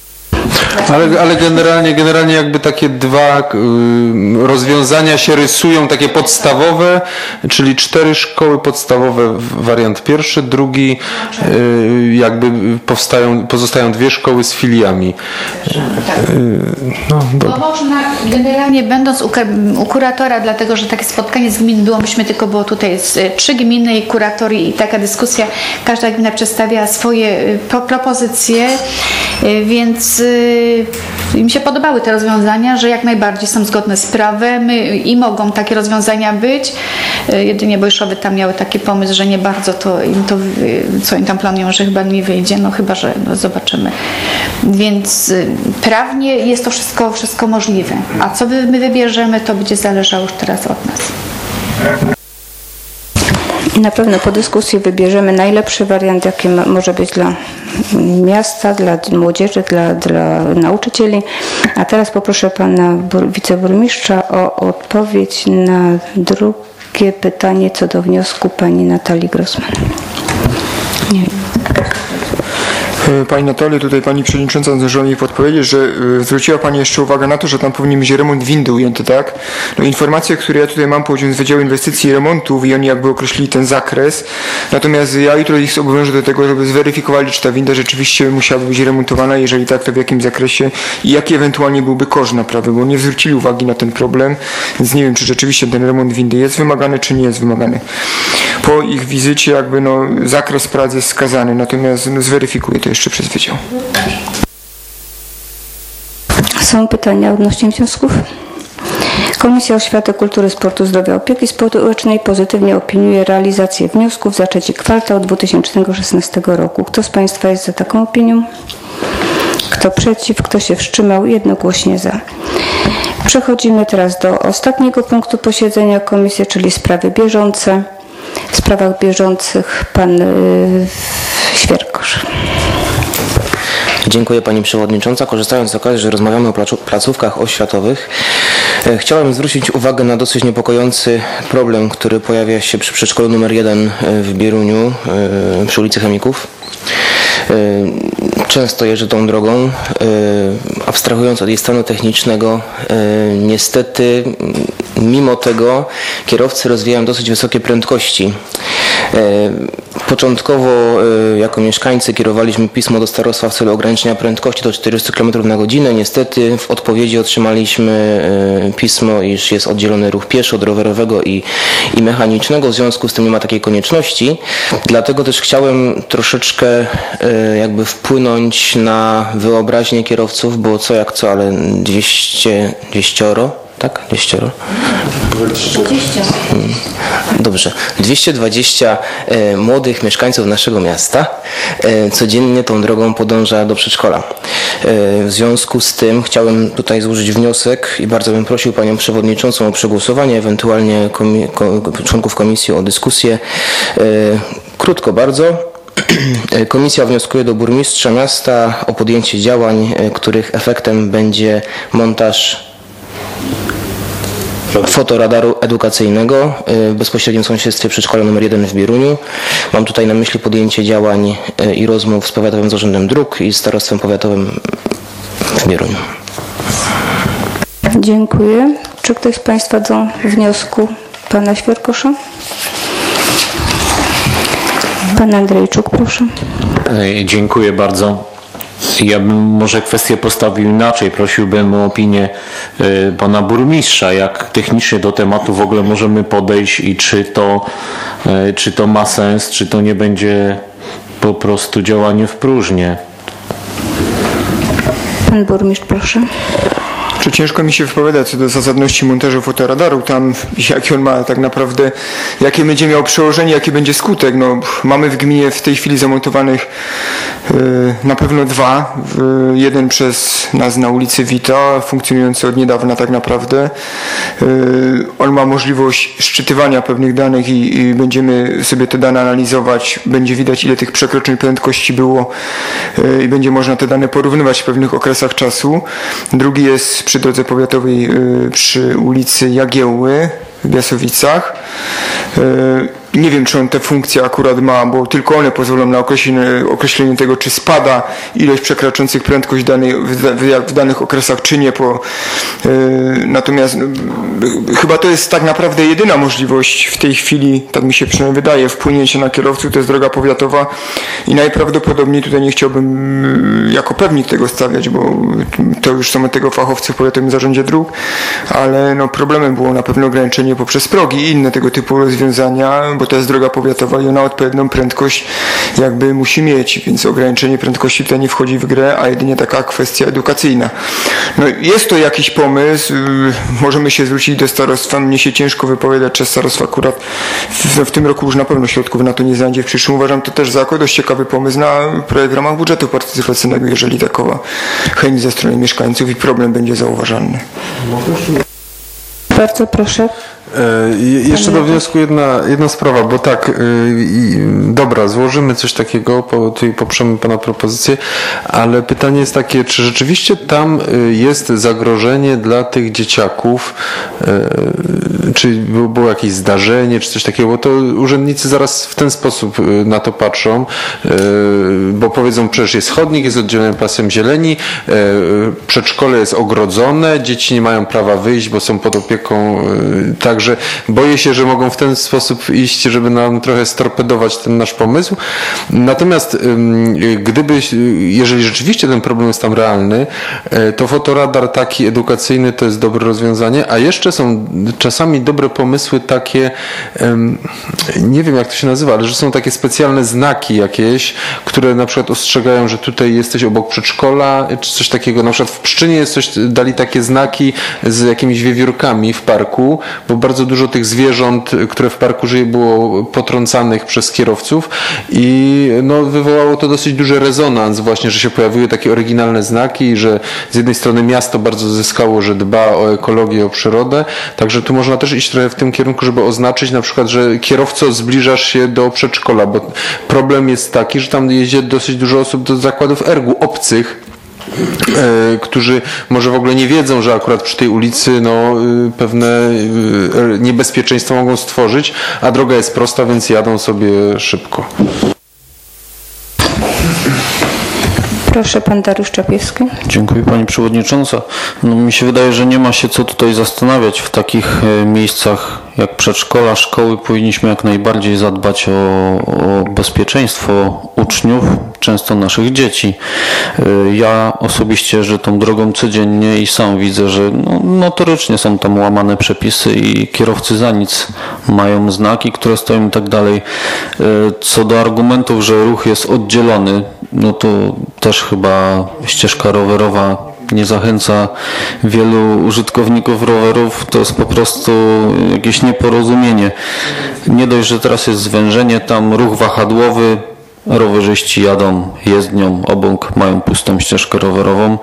Ale generalnie jakby takie 2 rozwiązania się rysują, takie podstawowe, czyli 4 szkoły podstawowe, wariant pierwszy, drugi jakby pozostają 2 szkoły z filiami.
Można generalnie będąc u kuratora, dlatego że takie spotkanie z gmin było tutaj 3 gminy i kurator i taka dyskusja, każda gmina przedstawia swoje propozycje, więc im się podobały te rozwiązania, że jak najbardziej są zgodne z prawem i mogą takie rozwiązania być. Jedynie Bojszowy tam miały taki pomysł, że nie bardzo co oni tam planują, że chyba nie wyjdzie, chyba, że zobaczymy. Więc prawnie jest to wszystko możliwe. A co my wybierzemy, to będzie zależało już teraz od nas.
Na pewno po dyskusji wybierzemy najlepszy wariant, jaki może być dla miasta, dla młodzieży, dla nauczycieli. A teraz poproszę pana wiceburmistrza o odpowiedź na drugie pytanie co do wniosku pani Natalii Grossman. Nie wiem.
Pani Natalio, tutaj Pani Przewodnicząca zdążyła mi podpowiedzieć, że zwróciła Pani jeszcze uwagę na to, że tam powinien być remont windy ujęty, tak? No informacje, które ja tutaj mam pochodzą z Wydziału Inwestycji i Remontów i oni jakby określili ten zakres. Natomiast ja jutro ich obowiążę do tego, żeby zweryfikowali, czy ta winda rzeczywiście musiałaby być remontowana, jeżeli tak, to w jakim zakresie i jaki ewentualnie byłby koszt naprawy, bo nie zwrócili uwagi na ten problem, więc nie wiem, czy rzeczywiście ten remont windy jest wymagany, czy nie jest wymagany. Po ich wizycie jakby zakres prac jest wskazany, natomiast zweryfikuję to jeszcze przez wydział.
Są pytania odnośnie wniosków? Komisja Oświaty, Kultury, Sportu, Zdrowia, Opieki Społecznej pozytywnie opiniuje realizację wniosków za trzeci kwartał 2016 roku. Kto z Państwa jest za taką opinią? Kto przeciw? Kto się wstrzymał? Jednogłośnie za. Przechodzimy teraz do ostatniego punktu posiedzenia komisji, czyli sprawy bieżące. W sprawach bieżących pan Świerkosz.
Dziękuję Pani Przewodnicząca. Korzystając z okazji, że rozmawiamy o placówkach oświatowych, chciałem zwrócić uwagę na dosyć niepokojący problem, który pojawia się przy przedszkolu nr 1 w Bieruniu przy ulicy Chemików. Często jeżdżę tą drogą, abstrahując od jej stanu technicznego, niestety mimo tego kierowcy rozwijają dosyć wysokie prędkości. Początkowo jako mieszkańcy kierowaliśmy pismo do starostwa w celu ograniczenia prędkości do 40 km na godzinę. Niestety w odpowiedzi otrzymaliśmy pismo, iż jest oddzielony ruch pieszy od rowerowego i mechanicznego. W związku z tym nie ma takiej konieczności. Dlatego też chciałem troszeczkę jakby wpłynąć na wyobraźnię kierowców, bo co jak co, ale 200, tak? 200?
20.
Dobrze. 220 młodych mieszkańców naszego miasta codziennie tą drogą podąża do przedszkola. W związku z tym chciałem tutaj złożyć wniosek i bardzo bym prosił Panią Przewodniczącą o przegłosowanie, ewentualnie członków komisji o dyskusję. Krótko bardzo. Komisja wnioskuje do burmistrza miasta o podjęcie działań, których efektem będzie montaż fotoradaru edukacyjnego w bezpośrednim sąsiedztwie przedszkola nr 1 w Bieruniu. Mam tutaj na myśli podjęcie działań i rozmów z Powiatowym Zarządem Dróg i Starostwem Powiatowym w Bieruniu.
Dziękuję. Czy ktoś z Państwa do wniosku Pana Świerkosza? Pan Andrzejczuk, proszę.
Dziękuję bardzo. Ja bym może kwestię postawił inaczej. Prosiłbym o opinię pana burmistrza, jak technicznie do tematu w ogóle możemy podejść i czy to ma sens, czy to nie będzie po prostu działanie w próżnię.
Pan burmistrz, proszę.
Czy ciężko mi się wypowiadać co do zasadności montażu fotoradaru, tam jaki on ma tak naprawdę, jakie będzie miał przełożenie, jaki będzie skutek. No, mamy w gminie w tej chwili zamontowanych na pewno dwa. Jeden przez nas na ulicy Wita, funkcjonujący od niedawna tak naprawdę. On ma możliwość szczytywania pewnych danych i będziemy sobie te dane analizować. Będzie widać, ile tych przekroczeń prędkości było i będzie można te dane porównywać w pewnych okresach czasu. Drugi jest przy drodze powiatowej przy ulicy Jagiełły w Biasowicach. Nie wiem, czy on tę funkcję akurat ma, bo tylko one pozwolą na określenie tego, czy spada ilość przekraczających prędkość w danych okresach, czy nie. Natomiast chyba to jest tak naprawdę jedyna możliwość w tej chwili, tak mi się przynajmniej wydaje, wpłynięcia na kierowców, to jest droga powiatowa i najprawdopodobniej tutaj nie chciałbym jako pewnik tego stawiać, bo to już są tego fachowcy w Powiatowym Zarządzie Dróg, ale no problemem było na pewno ograniczenie poprzez progi i inne tego typu rozwiązania, bo to jest droga powiatowa i ona odpowiednią prędkość jakby musi mieć, więc ograniczenie prędkości tutaj nie wchodzi w grę, a jedynie taka kwestia edukacyjna. No jest to jakiś pomysł, możemy się zwrócić do starostwa, mnie się ciężko wypowiadać, czy starostwo akurat w tym roku już na pewno środków na to nie znajdzie, w przyszłym uważam to też za dość ciekawy pomysł na projekt w ramach budżetu partycypacyjnego, jeżeli takowa chęć ze strony mieszkańców i problem będzie zauważalny.
Bardzo proszę.
Jeszcze do wniosku jedna sprawa, bo tak, dobra, złożymy coś takiego, tutaj poprzemy Pana propozycję, ale pytanie jest takie, czy rzeczywiście tam jest zagrożenie dla tych dzieciaków, czy było jakieś zdarzenie, czy coś takiego, bo to urzędnicy zaraz w ten sposób na to patrzą, bo powiedzą, przecież jest chodnik, jest oddzielony pasem zieleni, przedszkole jest ogrodzone, dzieci nie mają prawa wyjść, bo są pod opieką, także boję się, że mogą w ten sposób iść, żeby nam trochę storpedować ten nasz pomysł. Natomiast jeżeli rzeczywiście ten problem jest tam realny, to fotoradar taki edukacyjny to jest dobre rozwiązanie, a jeszcze są czasami dobre pomysły takie, nie wiem jak to się nazywa, ale że są takie specjalne znaki jakieś, które na przykład ostrzegają, że tutaj jesteś obok przedszkola, czy coś takiego. Na przykład w Pszczynie jest dali takie znaki z jakimiś wiewiórkami w parku, bo bardzo dużo tych zwierząt, które w parku żyje, było potrącanych przez kierowców i wywołało to dosyć duży rezonans właśnie, że się pojawiły takie oryginalne znaki i że z jednej strony miasto bardzo zyskało, że dba o ekologię, o przyrodę, także tu można też iść trochę w tym kierunku, żeby oznaczyć na przykład, że kierowco zbliżasz się do przedszkola, bo problem jest taki, że tam jeździ dosyć dużo osób do zakładów ergu obcych, którzy może w ogóle nie wiedzą, że akurat przy tej ulicy pewne niebezpieczeństwa mogą stworzyć, a droga jest prosta, więc jadą sobie szybko.
Proszę, pan Dariusz Czapiewski.
Dziękuję Pani Przewodnicząca. Mi się wydaje, że nie ma się co tutaj zastanawiać. W takich miejscach jak przedszkola, szkoły powinniśmy jak najbardziej zadbać o bezpieczeństwo uczniów, często naszych dzieci. Ja osobiście jeżdżę tą drogą codziennie i sam widzę, że notorycznie są tam łamane przepisy i kierowcy za nic mają znaki, które stoją i tak dalej. Co do argumentów, że ruch jest oddzielony, to też chyba ścieżka rowerowa nie zachęca wielu użytkowników rowerów, to jest po prostu jakieś nieporozumienie. Nie dość, że teraz jest zwężenie, tam ruch wahadłowy, rowerzyści jadą jezdnią, obok mają pustą ścieżkę rowerową.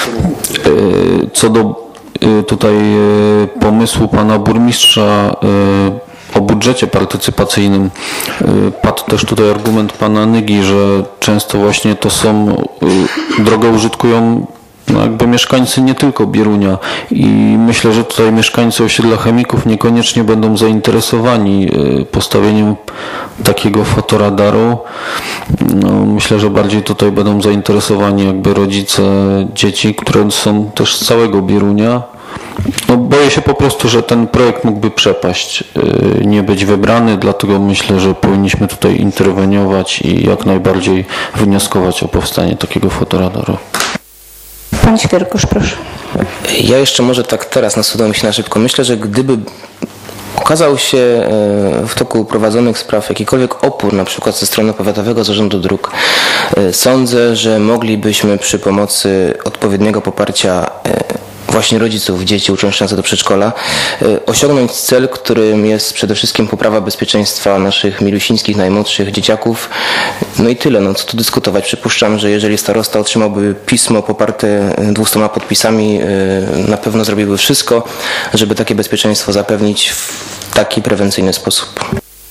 Co do tutaj pomysłu pana burmistrza o budżecie partycypacyjnym, padł też tutaj argument pana Nygi, że często właśnie to drogę użytkują jakby mieszkańcy nie tylko Bierunia i myślę, że tutaj mieszkańcy osiedla Chemików niekoniecznie będą zainteresowani postawieniem takiego fotoradaru. Myślę, że bardziej tutaj będą zainteresowani jakby rodzice dzieci, które są też z całego Bierunia. Boję się po prostu, że ten projekt mógłby przepaść, nie być wybrany, dlatego myślę, że powinniśmy tutaj interweniować i jak najbardziej wnioskować o powstanie takiego fotoradaru.
Pan Świerkosz, proszę.
Ja jeszcze może tak teraz nasuwa mi się na szybko. Myślę, że gdyby okazał się w toku prowadzonych spraw jakikolwiek opór, na przykład ze strony Powiatowego Zarządu Dróg, sądzę, że moglibyśmy przy pomocy odpowiedniego poparcia właśnie rodziców dzieci uczęszczających do przedszkola osiągnąć cel, którym jest przede wszystkim poprawa bezpieczeństwa naszych milusińskich, najmłodszych dzieciaków. I tyle, co tu dyskutować. Przypuszczam, że jeżeli starosta otrzymałby pismo poparte 200 podpisami, na pewno zrobiłby wszystko, żeby takie bezpieczeństwo zapewnić w taki prewencyjny sposób.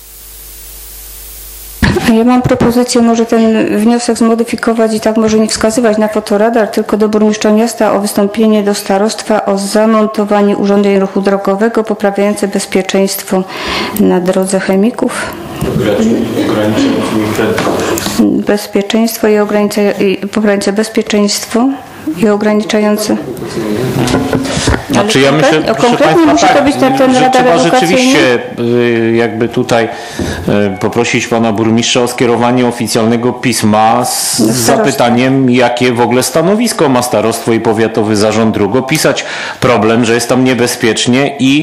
Ja mam propozycję, może ten wniosek zmodyfikować i tak może nie wskazywać na fotoradar, tylko do burmistrza miasta o wystąpienie do starostwa o zamontowanie urządzeń ruchu drogowego poprawiające bezpieczeństwo na drodze Chemików. Bezpieczeństwo i poprawiające bezpieczeństwo i ograniczające.
Znaczy ja myślę,
konkretnie musi to być ten radar
trzeba
edukacyjny?
rzeczywiście jakby tutaj poprosić pana burmistrza o skierowanie oficjalnego pisma z zapytaniem, jakie w ogóle stanowisko ma starostwo i powiatowy zarząd dróg, opisać problem, że jest tam niebezpiecznie i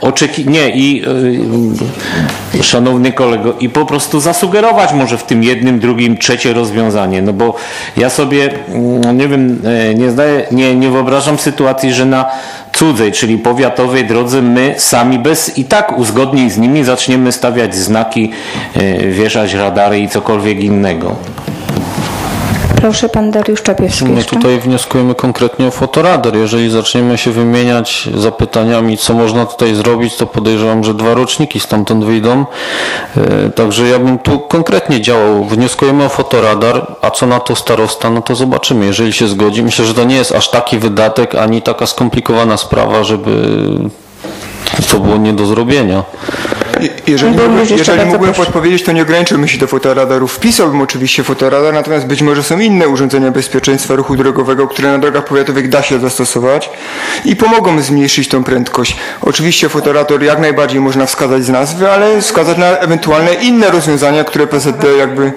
szanowny kolego, i po prostu zasugerować może w tym jednym, drugim, trzecie rozwiązanie, bo ja sobie nie wiem, nie wyobrażam sytuacji, że na cudzej, czyli powiatowej drodze my sami bez i tak uzgodnień z nimi zaczniemy stawiać znaki, wieszać radary i cokolwiek innego.
Proszę, pan Dariusz Czapiewski
My
jeszcze.
tutaj wnioskujemy konkretnie o fotoradar. Jeżeli zaczniemy się wymieniać zapytaniami, co można tutaj zrobić, to podejrzewam, że 2 roczniki stamtąd wyjdą. Także ja bym tu konkretnie działał. Wnioskujemy o fotoradar, a co na to starosta, no to zobaczymy. Jeżeli się zgodzi, myślę, że to nie jest aż taki wydatek, ani taka skomplikowana sprawa, żeby to było nie do zrobienia.
Jeżeli mógłbym podpowiedzieć, to nie ograniczyłbym się do fotoradarów. Wpisałbym oczywiście fotoradar, natomiast być może są inne urządzenia bezpieczeństwa ruchu drogowego, które na drogach powiatowych da się zastosować i pomogą zmniejszyć tą prędkość. Oczywiście fotoradar jak najbardziej można wskazać z nazwy, ale wskazać na ewentualne inne rozwiązania, które PZD jakby...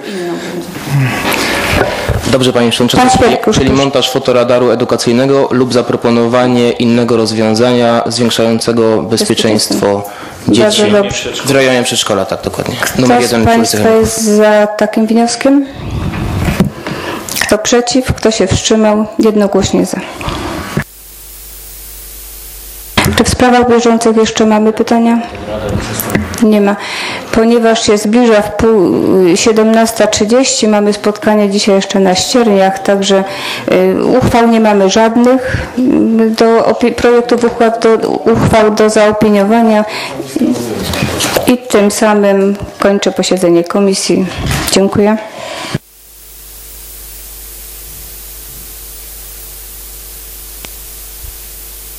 Dobrze, Panie Przewodniczący, czyli montaż fotoradaru edukacyjnego lub zaproponowanie innego rozwiązania zwiększającego bezpieczeństwo dzieci w rejonie przedszkola, tak dokładnie.
Kto z Państwa jest za takim wnioskiem? Kto przeciw? Kto się wstrzymał? Jednogłośnie za. Czy w sprawach bieżących jeszcze mamy pytania? Nie ma. Ponieważ się zbliża 17:30, mamy spotkanie dzisiaj jeszcze na Ścierniach, także uchwał nie mamy żadnych projektów uchwał do zaopiniowania i tym samym kończę posiedzenie komisji. Dziękuję.